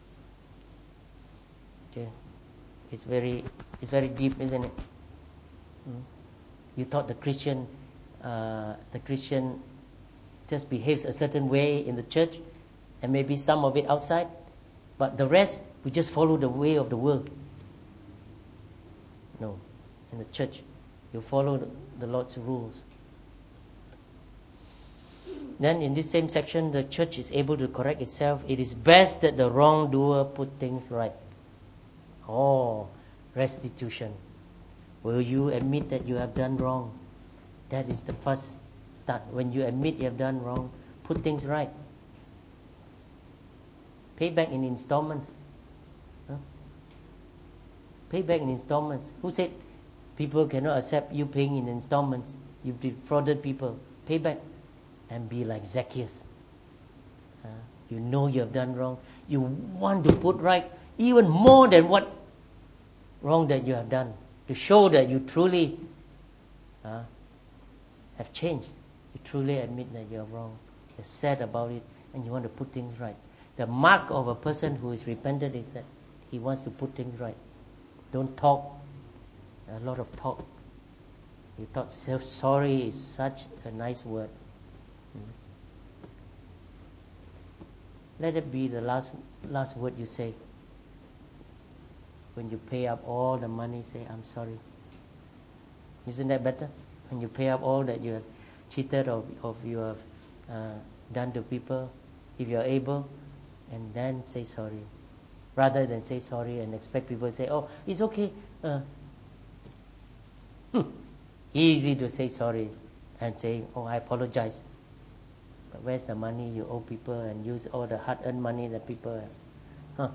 Okay, it's very, it's very deep, isn't it? Hmm? You thought the Christian, uh, the Christian, just behaves a certain way in the church, and maybe some of it outside, but the rest we just follow the way of the world. No, in the church, you follow the, the Lord's rules. Then in this same section, the church is able to correct itself. It is best that the wrongdoer put things right. Oh, restitution. Will you admit that you have done wrong? That is the first start. When you admit you have done wrong, put things right. Pay back in installments. Huh? Pay back in installments. Who said people cannot accept you paying in installments? You've defrauded people. Pay back. And be like Zacchaeus. Uh, you know you have done wrong. You want to put right even more than what wrong that you have done, to show that you truly uh, have changed. You truly admit that you are wrong. You're sad about it, and you want to put things right. The mark of a person who is repentant is that he wants to put things right. Don't talk. A lot of talk. You thought sorry is such a nice word. Let it be the last last word you say. When you pay up all the money, say, I'm sorry. Isn't that better? When you pay up all that you have cheated or, or you have uh, done to people, if you are able, and then say sorry. rather than say sorry and expect people to say, oh, it's okay. Uh, hmm. Easy to say sorry and say, oh, I apologize. But where's the money you owe people and use all the hard-earned money that people have? Huh?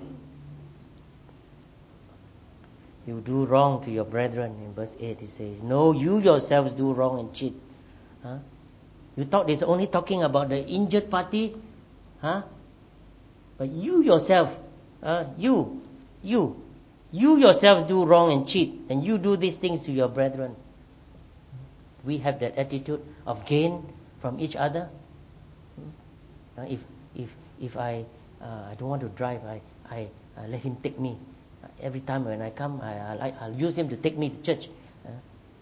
You do wrong to your brethren. In verse eight it says, no, you yourselves do wrong and cheat. Huh? You thought it's only talking about the injured party? Huh? But you yourself, uh, you, you, you yourselves do wrong and cheat, and you do these things to your brethren. We have that attitude of gain from each other. Uh, if if if I uh, I don't want to drive, I I uh, let him take me. Uh, every time when I come, I I I'll use him to take me to church. Uh,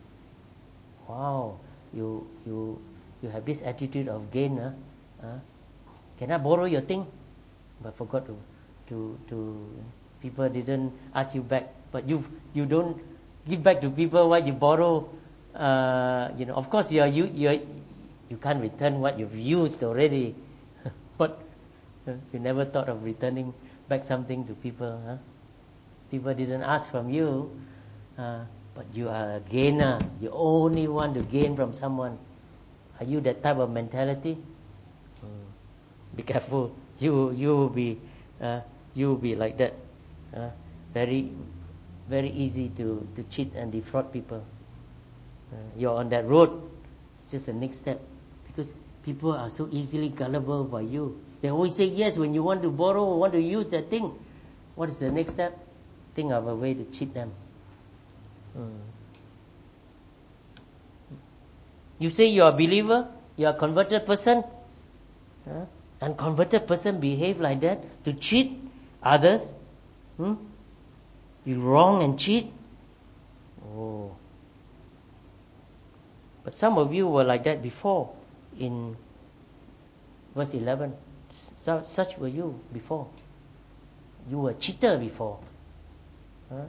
wow, you you you have this attitude of gain. Uh, uh, can I borrow your thing? But forgot to to to people didn't ask you back. But you you don't give back to people what you borrow. Uh, you know, of course, you are you you you can't return what you've used already. What you never thought of returning back something to people? Huh? People didn't ask from you, uh, but you are a gainer. You only want to gain from someone. Are you that type of mentality? Hmm. Be careful. You you will be uh, you will be like that. Uh, very very easy to to cheat and defraud people. Uh, you're on that road. It's just the next step, because people are so easily gullible by you. They always say yes when you want to borrow or want to use that thing. What is the next step? Think of a way to cheat them. Hmm. You say you are a believer, you are a converted person. Huh? Unconverted person behave like that to cheat others. Hmm? You wrong and cheat. Oh. But some of you were like that before. In verse eleven, so, such were you before. You were a cheater before. Huh?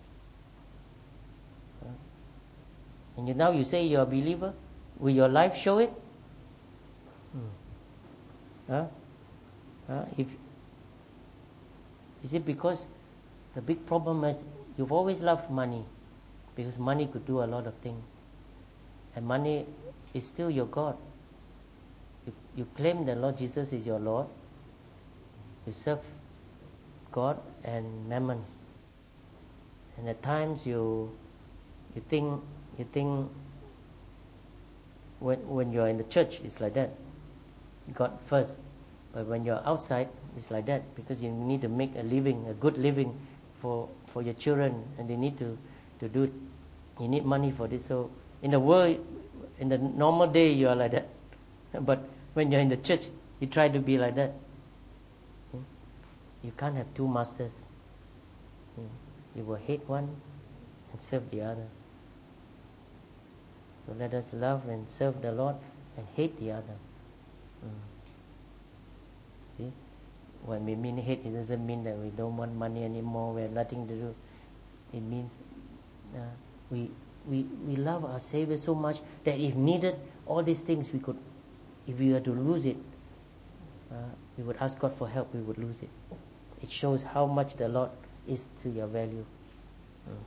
Huh? And you, now you say you're a believer. Will your life show it? Hmm. Huh? Huh? If is it because the big problem is you've always loved money, because money could do a lot of things, and money is still your God. You, you claim the Lord Jesus is your Lord. You serve God and mammon, and at times you you think you think when when you are in the church it's like that, God first. But when you're outside, it's like that, because you need to make a living, a good living for, for your children, and they need to, to do, you need money for this. So in the world, in the normal day, you are like that. But when you're in the church, you try to be like that. You can't have two masters. You will hate one and serve the other. So let us love and serve the Lord and hate the other. See? When we mean hate, it doesn't mean that we don't want money anymore, we have nothing to do. It means uh, we, we we love our Savior so much that if needed, all these things we could, if we were to lose it, uh, we would ask God for help, we would lose it. It shows how much the Lord is to your value. Mm.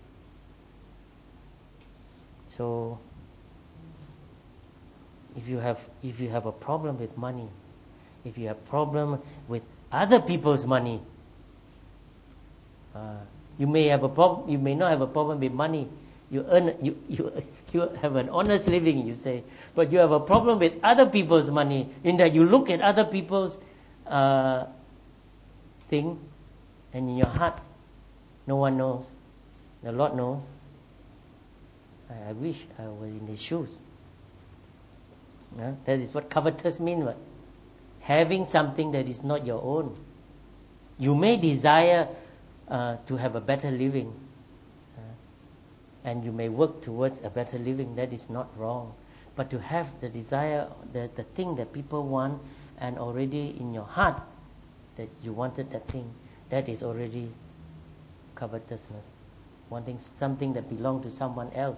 So, if you have if you have a problem with money, if you have problem with other people's money, uh, you may have a problem. You may not have a problem with money. You earn, you you you have an honest living, you say, but you have a problem with other people's money. In that you look at other people's uh, thing, and in your heart, no one knows. The Lord knows. I, I wish I was in His shoes. Uh, that is what covetous means. What? Having something that is not your own. You may desire uh, to have a better living, uh, and you may work towards a better living. That is not wrong. But to have the desire, the, the thing that people want, and already in your heart that you wanted that thing, that is already covetousness. Wanting something that belongs to someone else,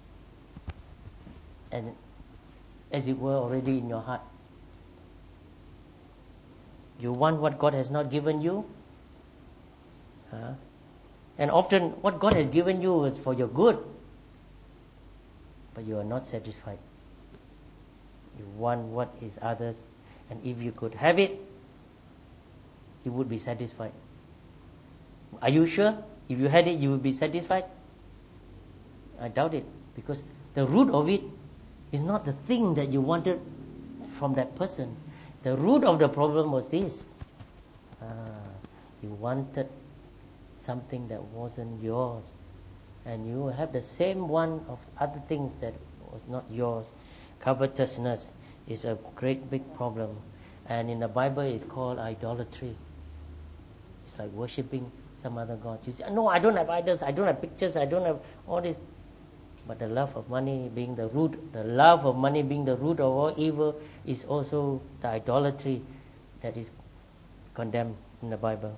and as it were already in your heart. You want what God has not given you? Uh, and often what God has given you is for your good, but you are not satisfied. You want what is others, and if you could have it, you would be satisfied. Are you sure? If you had it, you would be satisfied? I doubt it, because the root of it is not the thing that you wanted from that person. The root of the problem was this. Ah, you wanted something that wasn't yours, and you have the same one of other things that was not yours. Covetousness is a great big problem, and in the Bible it's called idolatry. It's like worshipping some other god. You say, no, I don't have idols, I don't have pictures, I don't have all this. But the love of money being the root, the love of money being the root of all evil, is also the idolatry that is condemned in the Bible.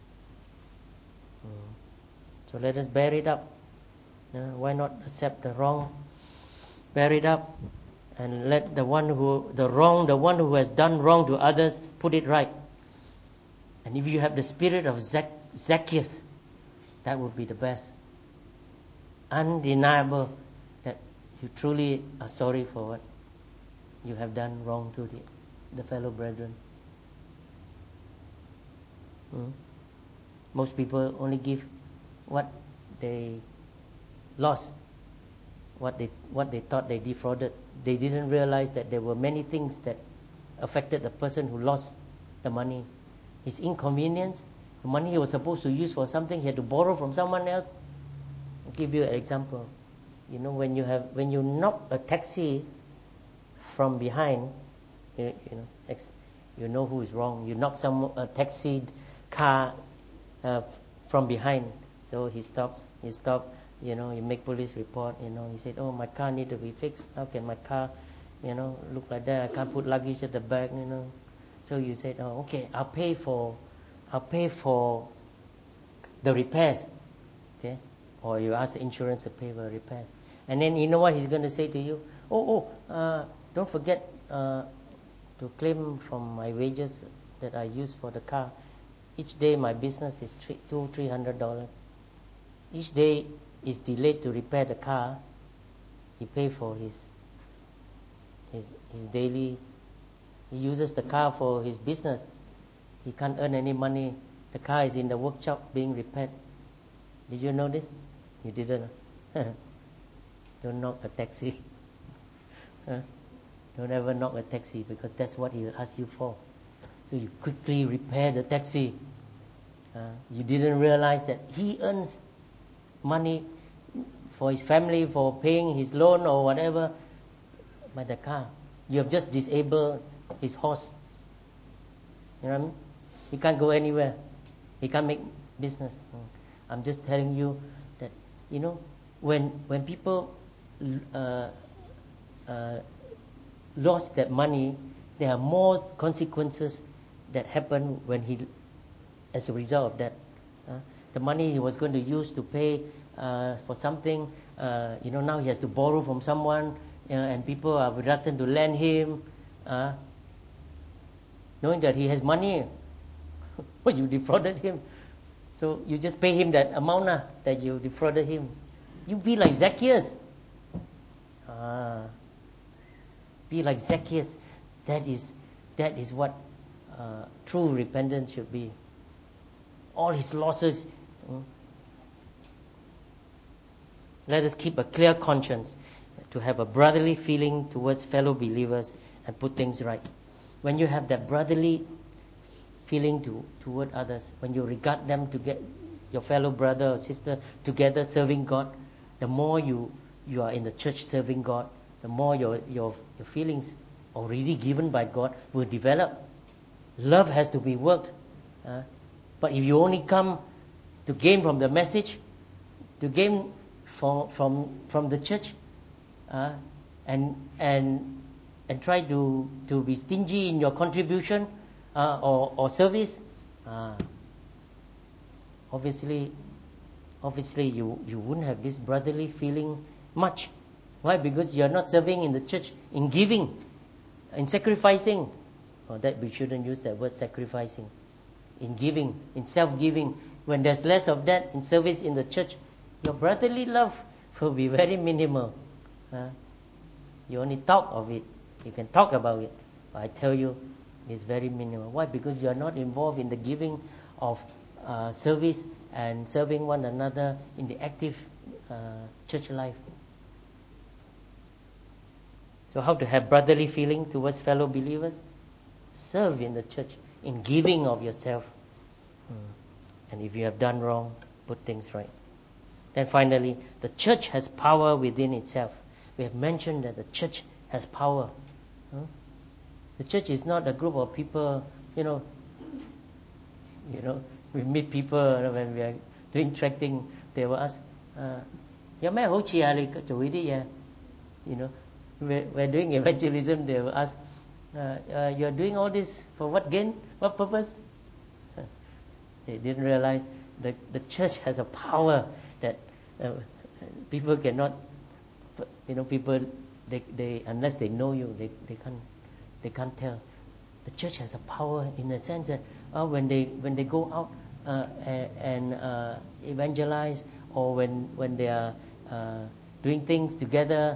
Mm. So let us bear it up. Uh, why not accept the wrong? Bear it up, and let the one who the wrong, the one who has done wrong to others, put it right. And if you have the spirit of Zac- Zacchaeus, that would be the best. Undeniable that you truly are sorry for what you have done wrong to the, the fellow brethren. Hmm? Most people only give what they lost, what they what they thought they defrauded. They didn't realize that there were many things that affected the person who lost the money. His inconvenience, the money he was supposed to use for something, he had to borrow from someone else. I'll give you an example. You know, when you have when you knock a taxi from behind, you, you know, ex, you know who is wrong. You knock some a taxi car uh, from behind, so he stops. He stopped. You know, you make police report. You know, he said, "Oh, my car need to be fixed. How can my car, you know, look like that? I can't put luggage at the back. You know." So you said, "Oh, okay, I'll pay for, I'll pay for the repairs." Okay. Or you ask the insurance to pay for repair. And then you know what he's going to say to you? Oh, oh, uh, don't forget uh, to claim from my wages that I use for the car. Each day my business is three, two, three hundred dollars. Each day is delayed to repair the car. He pay for his his his daily. He uses the car for his business. He can't earn any money. The car is in the workshop being repaired. Did you know this? You didn't. Don't knock a taxi. Don't ever knock a taxi, because that's what he'll ask you for. So you quickly repair the taxi. Uh, you didn't realize that he earns money for his family, for paying his loan or whatever by the car. You have just disabled his horse. You know what I mean? He can't go anywhere. He can't make business. I'm just telling you that, you know, when when people uh, uh, lost that money, there are more consequences that happen when he, as a result of that. Uh, the money he was going to use to pay uh, for something, uh, you know, now he has to borrow from someone, uh, and people are reluctant to lend him, uh, knowing that he has money. But you defrauded him. So you just pay him that amount uh, that you defrauded him. You be like Zacchaeus. Ah, be like Zacchaeus. That is, that is what uh, true repentance should be. All his losses. Hmm. Let us keep a clear conscience, to have a brotherly feeling towards fellow believers and put things right. When you have that brotherly feeling to toward others, when you regard them to get your fellow brother or sister together serving God, the more you you are in the church serving God, the more your your your feelings already given by God will develop. Love has to be worked. Uh, but if you only come to gain from the message, to gain from from from the church, uh, and and and try to to be stingy in your contribution uh, or or service, uh, obviously obviously you you wouldn't have this brotherly feeling much. Why? Because you are not serving in the church, in giving, in sacrificing. Oh, that we shouldn't use that word sacrificing. In giving, in self-giving, when there's less of that in service in the church, your brotherly love will be very minimal. Uh, you only talk of it. You can talk about it. But I tell you, it's very minimal. Why? Because you are not involved in the giving of uh, service and serving one another in the active uh, church life. So how to have brotherly feeling towards fellow believers? Serve in the church, in giving of yourself. Hmm. And if you have done wrong, put things right. Then finally, the church has power within itself. We have mentioned that the church has power. Hmm? The church is not a group of people, you know, you know, we meet people when we are doing tracting, they will ask, uh, you know, we're, we're doing evangelism, they will ask, uh, uh, you're doing all this for what gain? What purpose? They didn't realize that the church has a power that uh, people cannot, you know, people, they, they unless they know you, they, they can't they can't tell. The church has a power in the sense that uh, when they when they go out uh, and uh, evangelize, or when when they are uh, doing things together,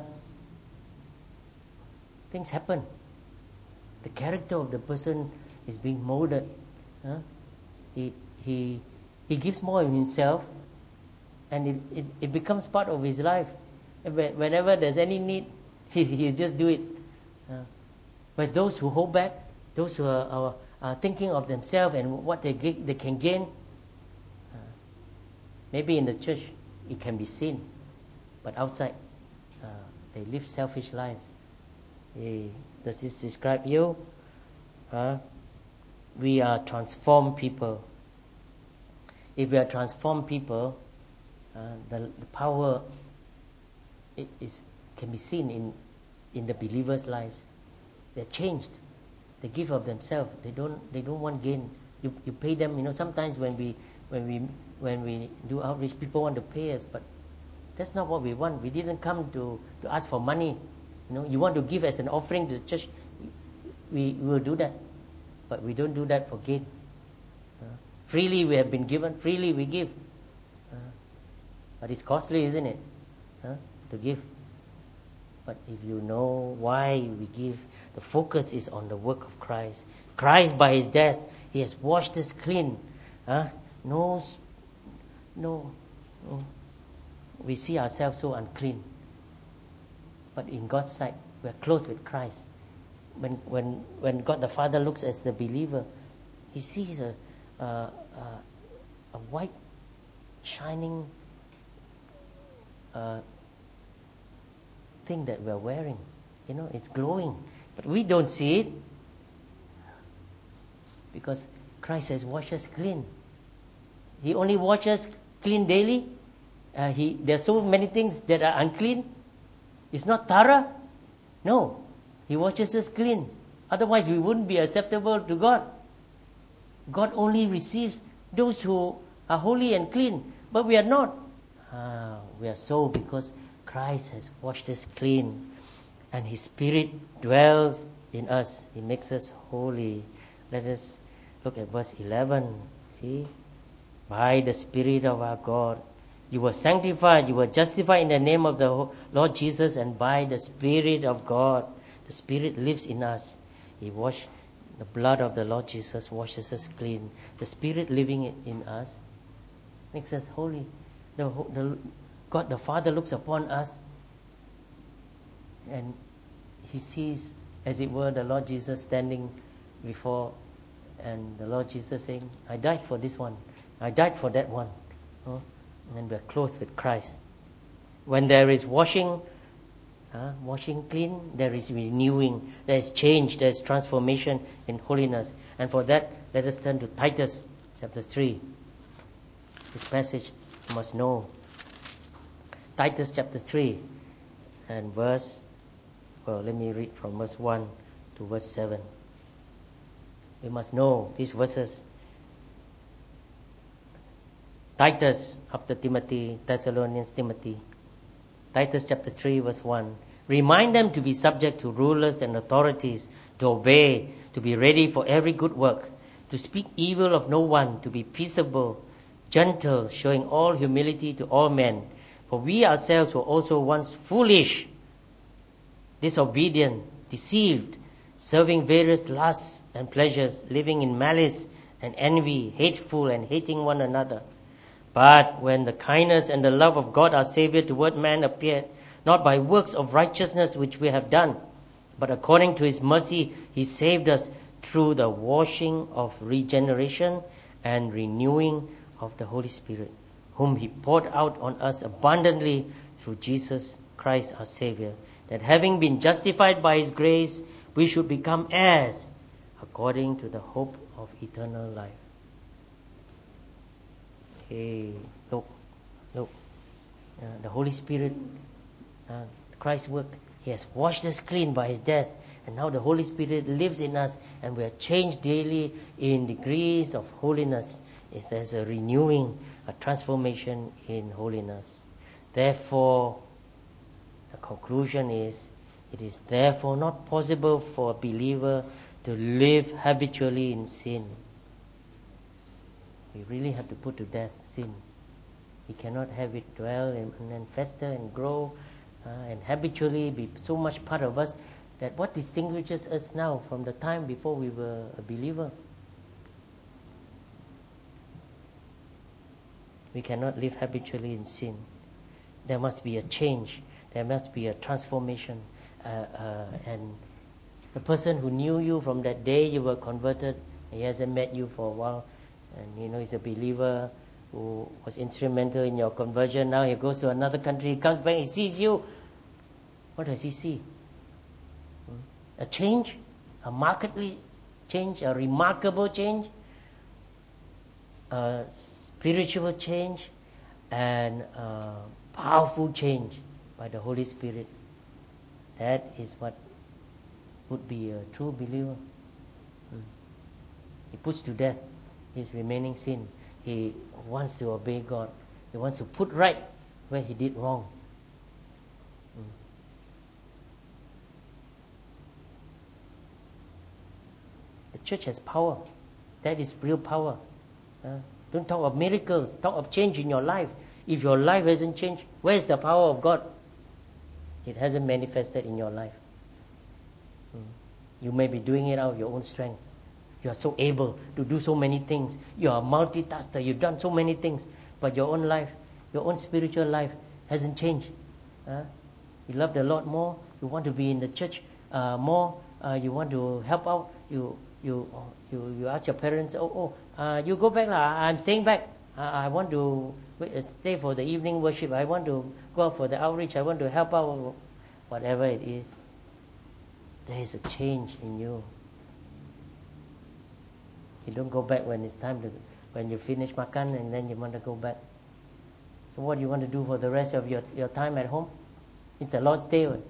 things happen. The character of the person is being molded. Huh? He he he gives more of himself, and it, it, it becomes part of his life. Whenever there's any need, he he just do it. Uh, but those who hold back, those who are, are, are thinking of themselves and what they get, they can gain, uh, maybe in the church it can be seen, but outside uh, they live selfish lives. Hey, does this describe you? Uh, we are transformed people. If we are transformed people, uh, the, the power it is can be seen in in the believers' lives. They're changed. They give of themselves. They don't. They don't want gain. You you pay them. You know. Sometimes when we when we when we do outreach, people want to pay us, but that's not what we want. We didn't come to, to ask for money. You know. You want to give as an offering to the church. We, we will do that, but we don't do that for gain. Uh, freely we have been given. Freely we give. Uh, but it's costly, isn't it? Huh? To give. But if you know why we give, the focus is on the work of Christ. Christ, by His death, He has washed us clean. Huh? No, no, no. We see ourselves so unclean. But in God's sight, we are clothed with Christ. When when when God the Father looks at the believer, He sees a a, a, a white, shining uh, thing that we're wearing. You know, it's glowing. But we don't see it. Because Christ has washed us clean. He only washes clean daily. Uh, he, there are so many things that are unclean. It's not thorough. No. He washes us clean. Otherwise we wouldn't be acceptable to God. God only receives those who are holy and clean. But we are not. Ah, we are so because Christ has washed us clean, and His Spirit dwells in us. He makes us holy. Let us look at verse eleven. See? By the Spirit of our God, you were sanctified, you were justified in the name of the Lord Jesus, and by the Spirit of God. The Spirit lives in us. He washed, the blood of the Lord Jesus washes us clean. The Spirit living in us makes us holy. The, the God the Father looks upon us, and He sees, as it were, the Lord Jesus standing before, and the Lord Jesus saying, I died for this one, I died for that one. Oh, and we're clothed with Christ. When there is washing, uh, washing clean, there is renewing, there is change, there is transformation in holiness. And for that, let us turn to Titus chapter three. This passage you must know. Titus chapter three and verse, well, let me read from verse one to verse seven. We must know these verses. Titus, after Timothy, Thessalonians, Timothy. Titus chapter three verse one. Remind them to be subject to rulers and authorities, to obey, to be ready for every good work, to speak evil of no one, to be peaceable, gentle, showing all humility to all men. For we ourselves were also once foolish, disobedient, deceived, serving various lusts and pleasures, living in malice and envy, hateful and hating one another. But when the kindness and the love of God our Saviour toward man appeared, not by works of righteousness which we have done, but according to His mercy, He saved us through the washing of regeneration and renewing of the Holy Spirit, whom He poured out on us abundantly through Jesus Christ our Saviour, that having been justified by His grace, we should become heirs according to the hope of eternal life. Hey, look, look. Uh, the Holy Spirit, uh, Christ's work, He has washed us clean by His death. And now the Holy Spirit lives in us, and we are changed daily in degrees of holiness. There's a renewing, a transformation in holiness. Therefore, the conclusion is, it is therefore not possible for a believer to live habitually in sin. We really have to put to death sin. We cannot have it dwell and, and then fester and grow uh, and habitually be so much part of us that what distinguishes us now from the time before we were a believer. We cannot live habitually in sin. There must be a change. There must be a transformation. Uh, uh, and the person who knew you from that day you were converted, he hasn't met you for a while, and you know he's a believer who was instrumental in your conversion. Now he goes to another country, he comes back, he sees you. What does he see? A change? A markedly change? A remarkable change? A spiritual change? And a powerful change by the Holy Spirit. That is what would be a true believer. He puts to death his remaining sin. He wants to obey God. He wants to put right where he did wrong. The church has power. That is real power. Uh, don't talk of miracles. Talk of change in your life. If your life hasn't changed, where is the power of God? It hasn't manifested in your life. You may be doing it out of your own strength. You are so able to do so many things. You are a multitasker. You've done so many things. But your own life, your own spiritual life hasn't changed. Uh, you love the Lord more. You want to be in the church uh, more. Uh, you want to help out. You you you you ask your parents, oh, oh uh, you go back. lah. I'm staying back. Uh, I want to stay for the evening worship. I want to go out for the outreach. I want to help out. Whatever it is. There is a change in you. You don't go back when it's time to, when you finish makan and then you want to go back. So what do you want to do for the rest of your, your time at home? It's the Lord's Day. Uh,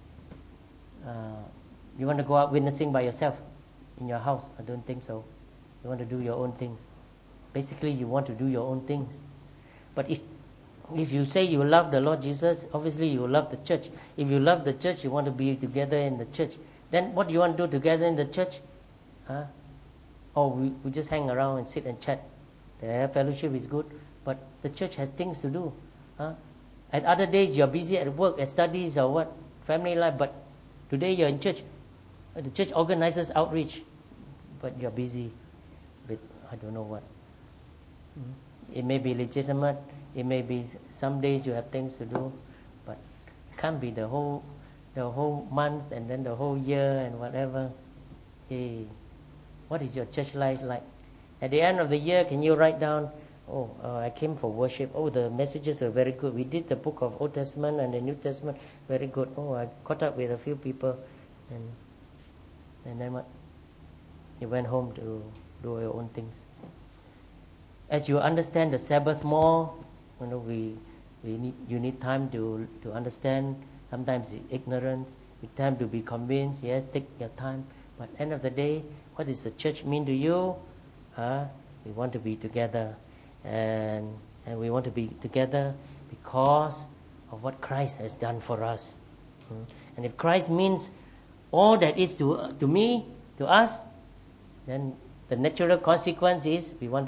you want to go out witnessing by yourself in your house? I don't think so. You want to do your own things. Basically, you want to do your own things. But if, if you say you love the Lord Jesus, obviously you love the church. If you love the church, you want to be together in the church. Then what do you want to do together in the church? Huh? Or we, we just hang around and sit and chat. The fellowship is good, but the church has things to do. Huh? At other days you're busy at work, at studies or what, family life, but today you're in church. The church organizes outreach, but you're busy with I don't know what. It may be legitimate, it may be some days you have things to do, but it can't be the whole the whole month and then the whole year and whatever. Hey, what is your church life like? At the end of the year, can you write down, oh, uh, I came for worship. Oh, the messages were very good. We did the book of Old Testament and the New Testament, very good. Oh, I caught up with a few people. And and then what? You went home to do your own things. As you understand the Sabbath more, you know, we we need you need time to to understand. Sometimes ignorance, with time to be convinced. Yes, take your time. But end of the day, what does the church mean to you? Uh, we want to be together, and and we want to be together because of what Christ has done for us. Hmm. And if Christ means all that is to uh, to me, to us, then the natural consequence is we want to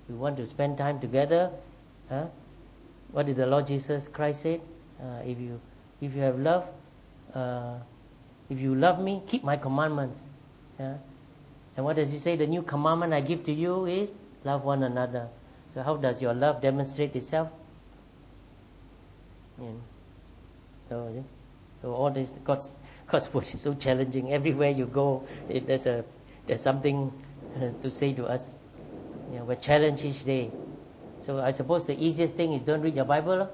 we want to spend time together. Huh? What did the Lord Jesus Christ say? Uh, if you if you have love, uh, if you love me, keep my commandments. Yeah? And what does he say? The new commandment I give to you is love one another. So how does your love demonstrate itself? Yeah. So, so all this God's God's word is so challenging. Everywhere you go, it, there's a there's something uh, to say to us. You know, we're challenged each day. So I suppose the easiest thing is don't read your Bible.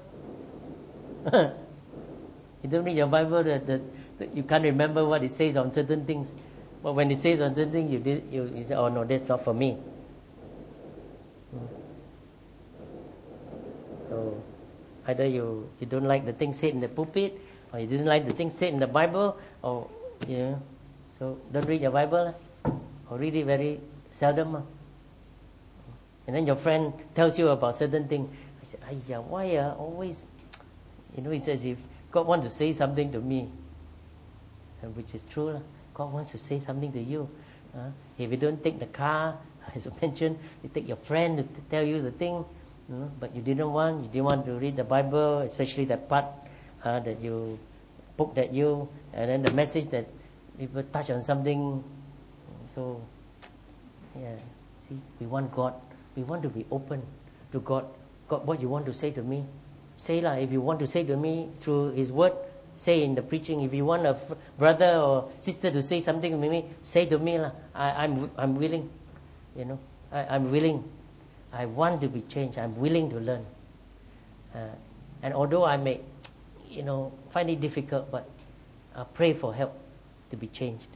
You don't read your Bible, that, that, that you can't remember what it says on certain things. But when it says on certain things, you did, you, you say, "Oh no, that's not for me." Hmm. So either you, you don't like the things said in the pulpit, or you didn't like the things said in the Bible, or you know, so don't read your Bible, or read it very seldom. And then your friend tells you about certain thing. I said, "Ayya, why uh, always?" You know, it's as if God wants to say something to me, and which is true. Uh, God wants to say something to you. Uh, if you don't take the car, as I mentioned, you take your friend to tell you the thing, you know, but you didn't want, you didn't want to read the Bible, especially that part uh, that you poked at you, and then the message that people touch on something. So, yeah, see, we want God. We want to be open to God. God, what you want to say to me? Say lah. If you want to say to me through His word, say in the preaching. If you want a f- brother or sister to say something to me, say to me lah. I, I'm I'm willing. You know, I, I'm willing. I want to be changed. I'm willing to learn. Uh, and although I may, you know, find it difficult, but I pray for help to be changed.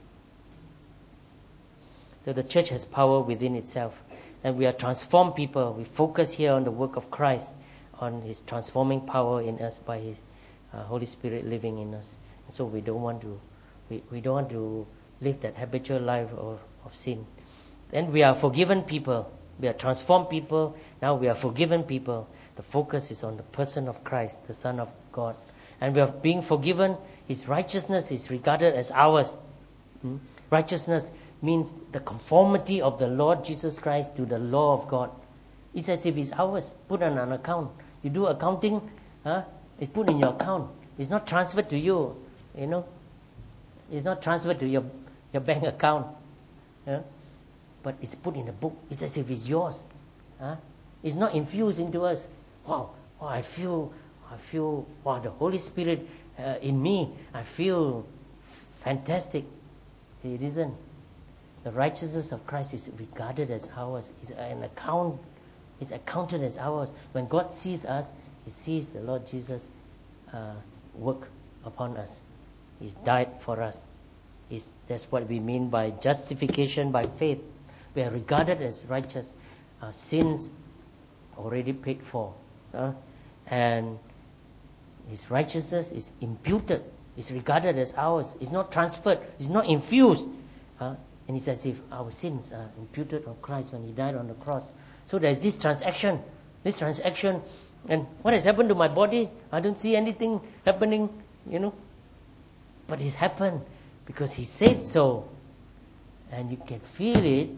So the church has power within itself. And we are transformed people. We focus here on the work of Christ, on His transforming power in us by His uh, Holy Spirit living in us. And so we don't want to, we, we don't want to live that habitual life of, of sin. Then we are forgiven people. We are transformed people. Now we are forgiven people. The focus is on the person of Christ, the Son of God. And we are being forgiven. His righteousness is regarded as ours. Hmm? Righteousness means the conformity of the Lord Jesus Christ to the law of God. It's as if it's ours, put on an account. You do accounting, huh? It's put in your account. It's not transferred to you, you know. It's not transferred to your, your bank account. Huh? But it's put in the book. It's as if it's yours. Huh? It's not infused into us. Wow, wow I feel, I feel, wow, the Holy Spirit uh, in me, I feel fantastic. It isn't. The righteousness of Christ is regarded as ours. It's an account. It's accounted as ours. When God sees us, He sees the Lord Jesus uh, work upon us. He's died for us. He's, that's what we mean by justification by faith. We are regarded as righteous. Our sins already paid for. Uh, and His righteousness is imputed. It's regarded as ours. It's not transferred. It's not infused. Uh, And it's as if our sins are imputed on Christ when He died on the cross. So there's this transaction, this transaction, and what has happened to my body? I don't see anything happening, you know. But it's happened because He said so. And you can feel it.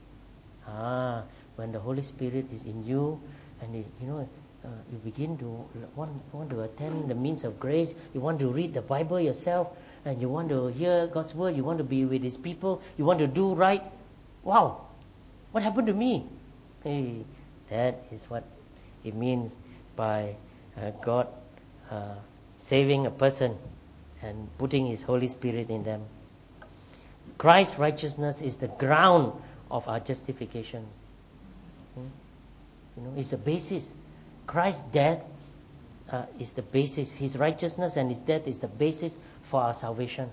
Ah, when the Holy Spirit is in you, and it, you know, uh, you begin to want, want to attend the means of grace. You want to read the Bible yourself. And you want to hear God's word, you want to be with His people, you want to do right. Wow, what happened to me? Hey, that is what it means by uh, God uh, saving a person and putting His Holy Spirit in them. Christ's righteousness is the ground of our justification. Hmm? You know, it's the basis. Christ's death Uh, is the basis. His righteousness and His death is the basis for our salvation.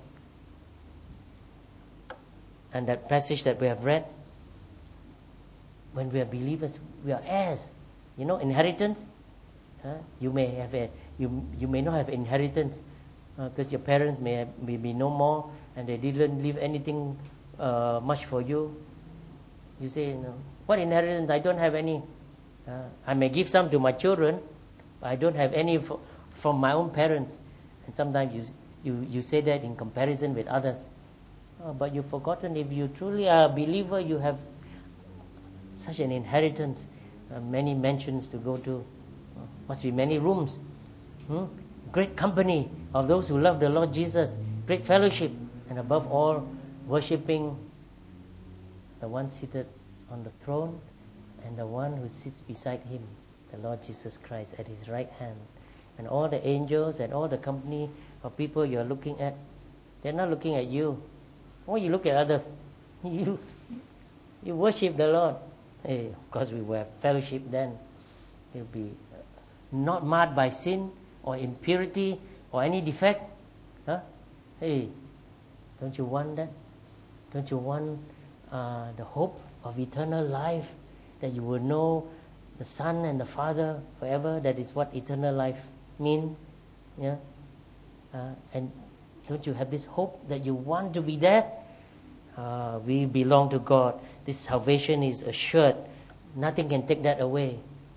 And that passage that we have read, when we are believers, we are heirs. You know, inheritance. Uh, you may have a, you you may not have inheritance because uh, your parents may have, may be no more and they didn't leave anything uh, much for you. You say, you know, what inheritance? I don't have any. Uh, I may give some to my children. I don't have any f- from my own parents. And sometimes you you, you say that in comparison with others. Oh, but you've forgotten, if you truly are a believer, you have such an inheritance uh, many mansions to go to. Uh, must be many rooms. Hmm? Great company of those who love the Lord Jesus. Great fellowship. And above all, worshipping the one seated on the throne and the one who sits beside him, the Lord Jesus Christ, at his right hand. And all the angels and all the company of people you're looking at, they're not looking at you. Why you look at others? You you worship the Lord. Hey, of course we will have fellowship then. You'll be not marred by sin or impurity or any defect. Huh? Hey, don't you want that? Don't you want uh, the hope of eternal life, that you will know the Son and the Father forever? That is what eternal life means. Yeah. Uh, and don't you have this hope that you want to be there? Uh, we belong to God. This salvation is assured. Nothing can take that away.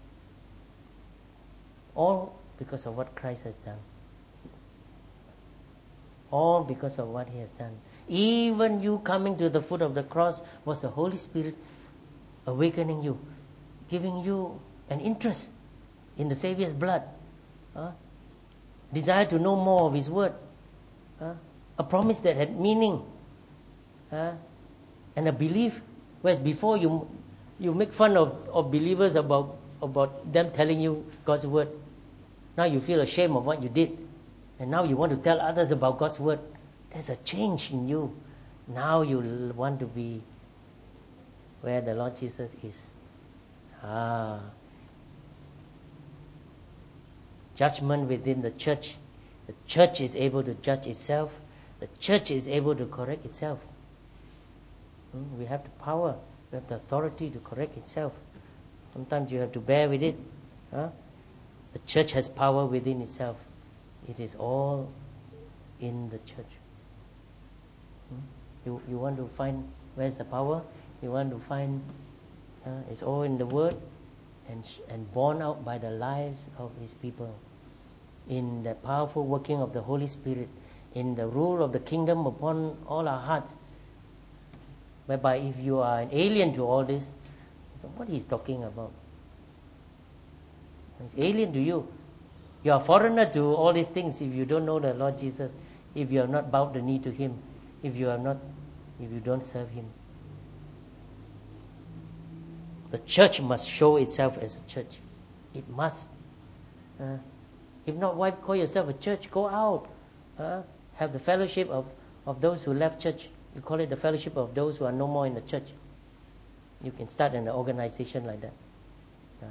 All because of what Christ has done. All because of what He has done. Even you coming to the foot of the cross was the Holy Spirit awakening you, giving you an interest in the Saviour's blood. Huh? Desire to know more of His word. Huh? A promise that had meaning. Huh? And a belief. Whereas before you you make fun of, of believers about, about them telling you God's word. Now you feel ashamed of what you did. And now you want to tell others about God's word. There's a change in you. Now you want to be where the Lord Jesus is. Ah. Judgment within the church. The church is able to judge itself. The church is able to correct itself. Hmm? We have the power, we have the authority to correct itself. Sometimes you have to bear with it. Huh? The church has power within itself. It is all in the church. Hmm? You you want to find where's the power? You want to find uh, it's all in the Word and and borne out by the lives of His people. In the powerful working of the Holy Spirit, in the rule of the kingdom upon all our hearts. Whereby if you are an alien to all this, what he's talking about? It's alien to you. You are a foreigner to all these things if you don't know the Lord Jesus, if you have not bowed the knee to Him, if you are not, if you don't serve Him. The church must show itself as a church. It must. Uh, if not, why call yourself a church? Go out. Uh, have the fellowship of, of those who left church. You call it the fellowship of those who are no more in the church. You can start an organization like that. Uh,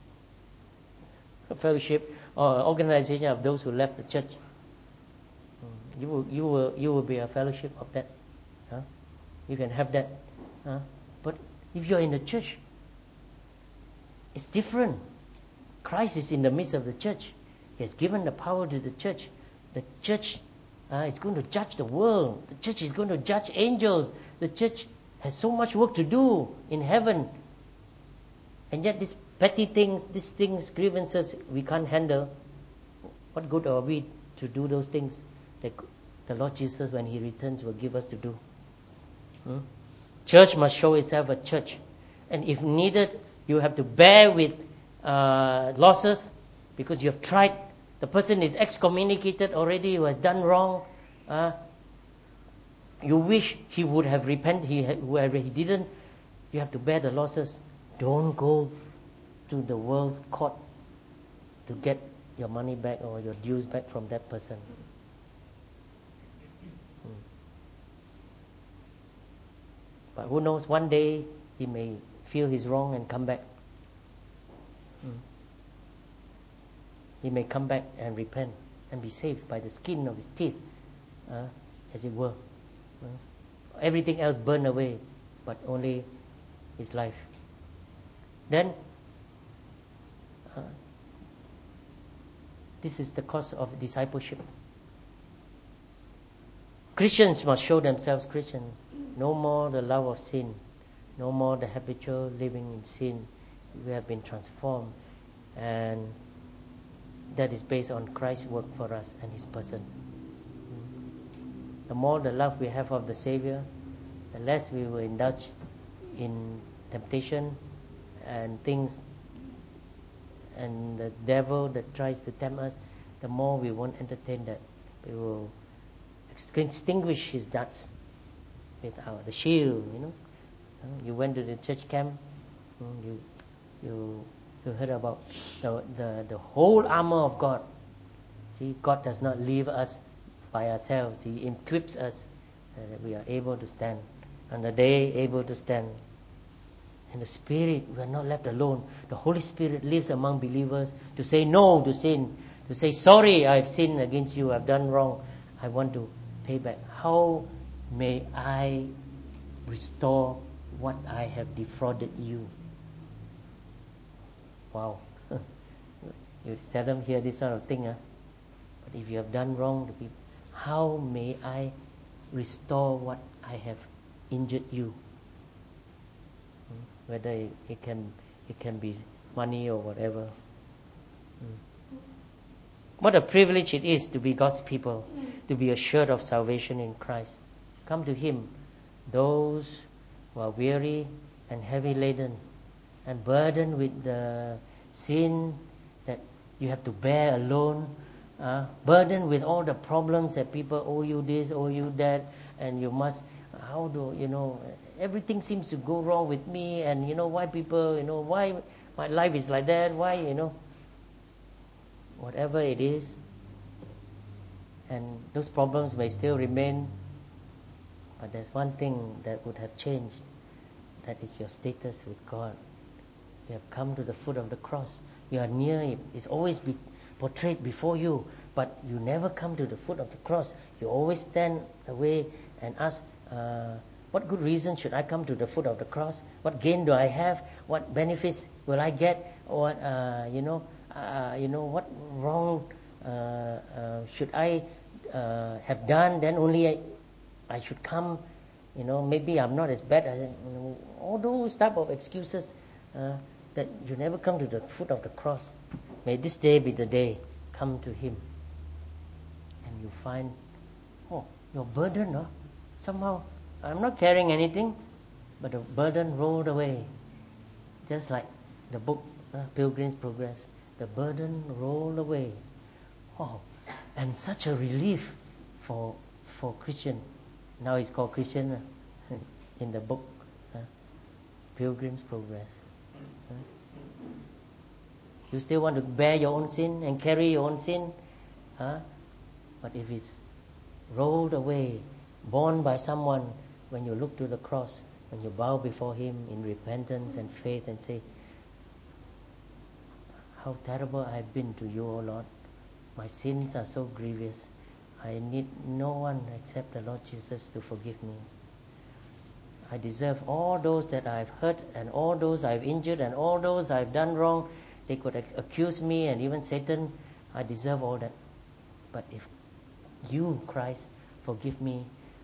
a fellowship or organization of those who left the church. You will, you will, you will be a fellowship of that. Huh? You can have that. Huh? But if you are in the church, it's different. Christ is in the midst of the church. He has given the power to the church. The church uh, is going to judge the world. The church is going to judge angels. The church has so much work to do in heaven. And yet these petty things, these things, grievances, we can't handle. What good are we to do those things that the Lord Jesus, when He returns, will give us to do? Hmm? Church must show itself a church. And if needed, you have to bear with uh, losses because you have tried. The person is excommunicated already, who has done wrong. Uh, you wish he would have repented, he, whoever he didn't. You have to bear the losses. Don't go to the world's court to get your money back or your dues back from that person. Hmm. But who knows, one day he may feel he's wrong and come back. Hmm. He may come back and repent and be saved by the skin of his teeth, uh, as it were. Uh, everything else burned away, but only his life. Then, uh, this is the cost of discipleship. Christians must show themselves Christian. No more the love of sin. No more the habitual living in sin. We have been transformed. And that is based on Christ's work for us and His person. The more the love we have of the Savior, the less we will indulge in temptation and things and the devil that tries to tempt us, the more we won't entertain that. We will extinguish his darts with our the shield. You know, you went to the church camp, you you you heard about the the, the whole armor of God. See, God does not leave us by ourselves. He equips us uh, that we are able to stand. On the day, able to stand. And the Spirit, we are not left alone. The Holy Spirit lives among believers to say no to sin, to say, sorry, I've sinned against you, I've done wrong, I want to pay back. How may I restore what I have defrauded you? Wow. You seldom hear this sort of thing. Huh? But if you have done wrong to people, how may I restore what I have injured you? Whether it, it can it can be money or whatever. Mm. What a privilege it is to be God's people, to be assured of salvation in Christ. Come to Him, those who are weary and heavy laden and burdened with the sin that you have to bear alone, uh, burdened with all the problems that people owe you this, owe you that, and you must, how do, you know, everything seems to go wrong with me, and you know, why people, you know, why my life is like that, why, you know, whatever it is, and those problems may still remain, but there's one thing that would have changed, that is your status with God. You have come to the foot of the cross. You are near it. It's always be portrayed before you, but you never come to the foot of the cross. You always stand away and ask, uh, what good reason should I come to the foot of the cross? What gain do I have? What benefits will I get? What uh, you know, uh, you know, what wrong uh, uh, should I uh, have done? Then only I, I should come. You know, maybe I'm not as bad as, you know, all those type of excuses. Uh, that you never come to the foot of the cross. May this day be the day. Come to Him. And you find, oh, your burden, huh? Somehow, I'm not carrying anything, but the burden rolled away. Just like the book, uh, Pilgrim's Progress. The burden rolled away. Oh, and such a relief for for Christian. Now it's called Christian uh, in the book, uh, Pilgrim's Progress. You still want to bear your own sin and carry your own sin? Huh? But if it's rolled away, borne by someone, when you look to the cross, when you bow before Him in repentance and faith and say, how terrible I've been to you, O Lord. My sins are so grievous. I need no one except the Lord Jesus to forgive me. I deserve all those that I've hurt and all those I've injured and all those I've done wrong. They could accuse me, and even Satan. I deserve all that. But if you, Christ, forgive me,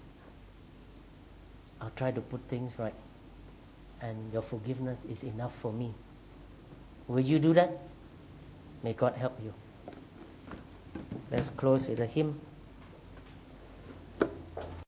I'll try to put things right. And your forgiveness is enough for me. Will you do that? May God help you. Let's close with a hymn.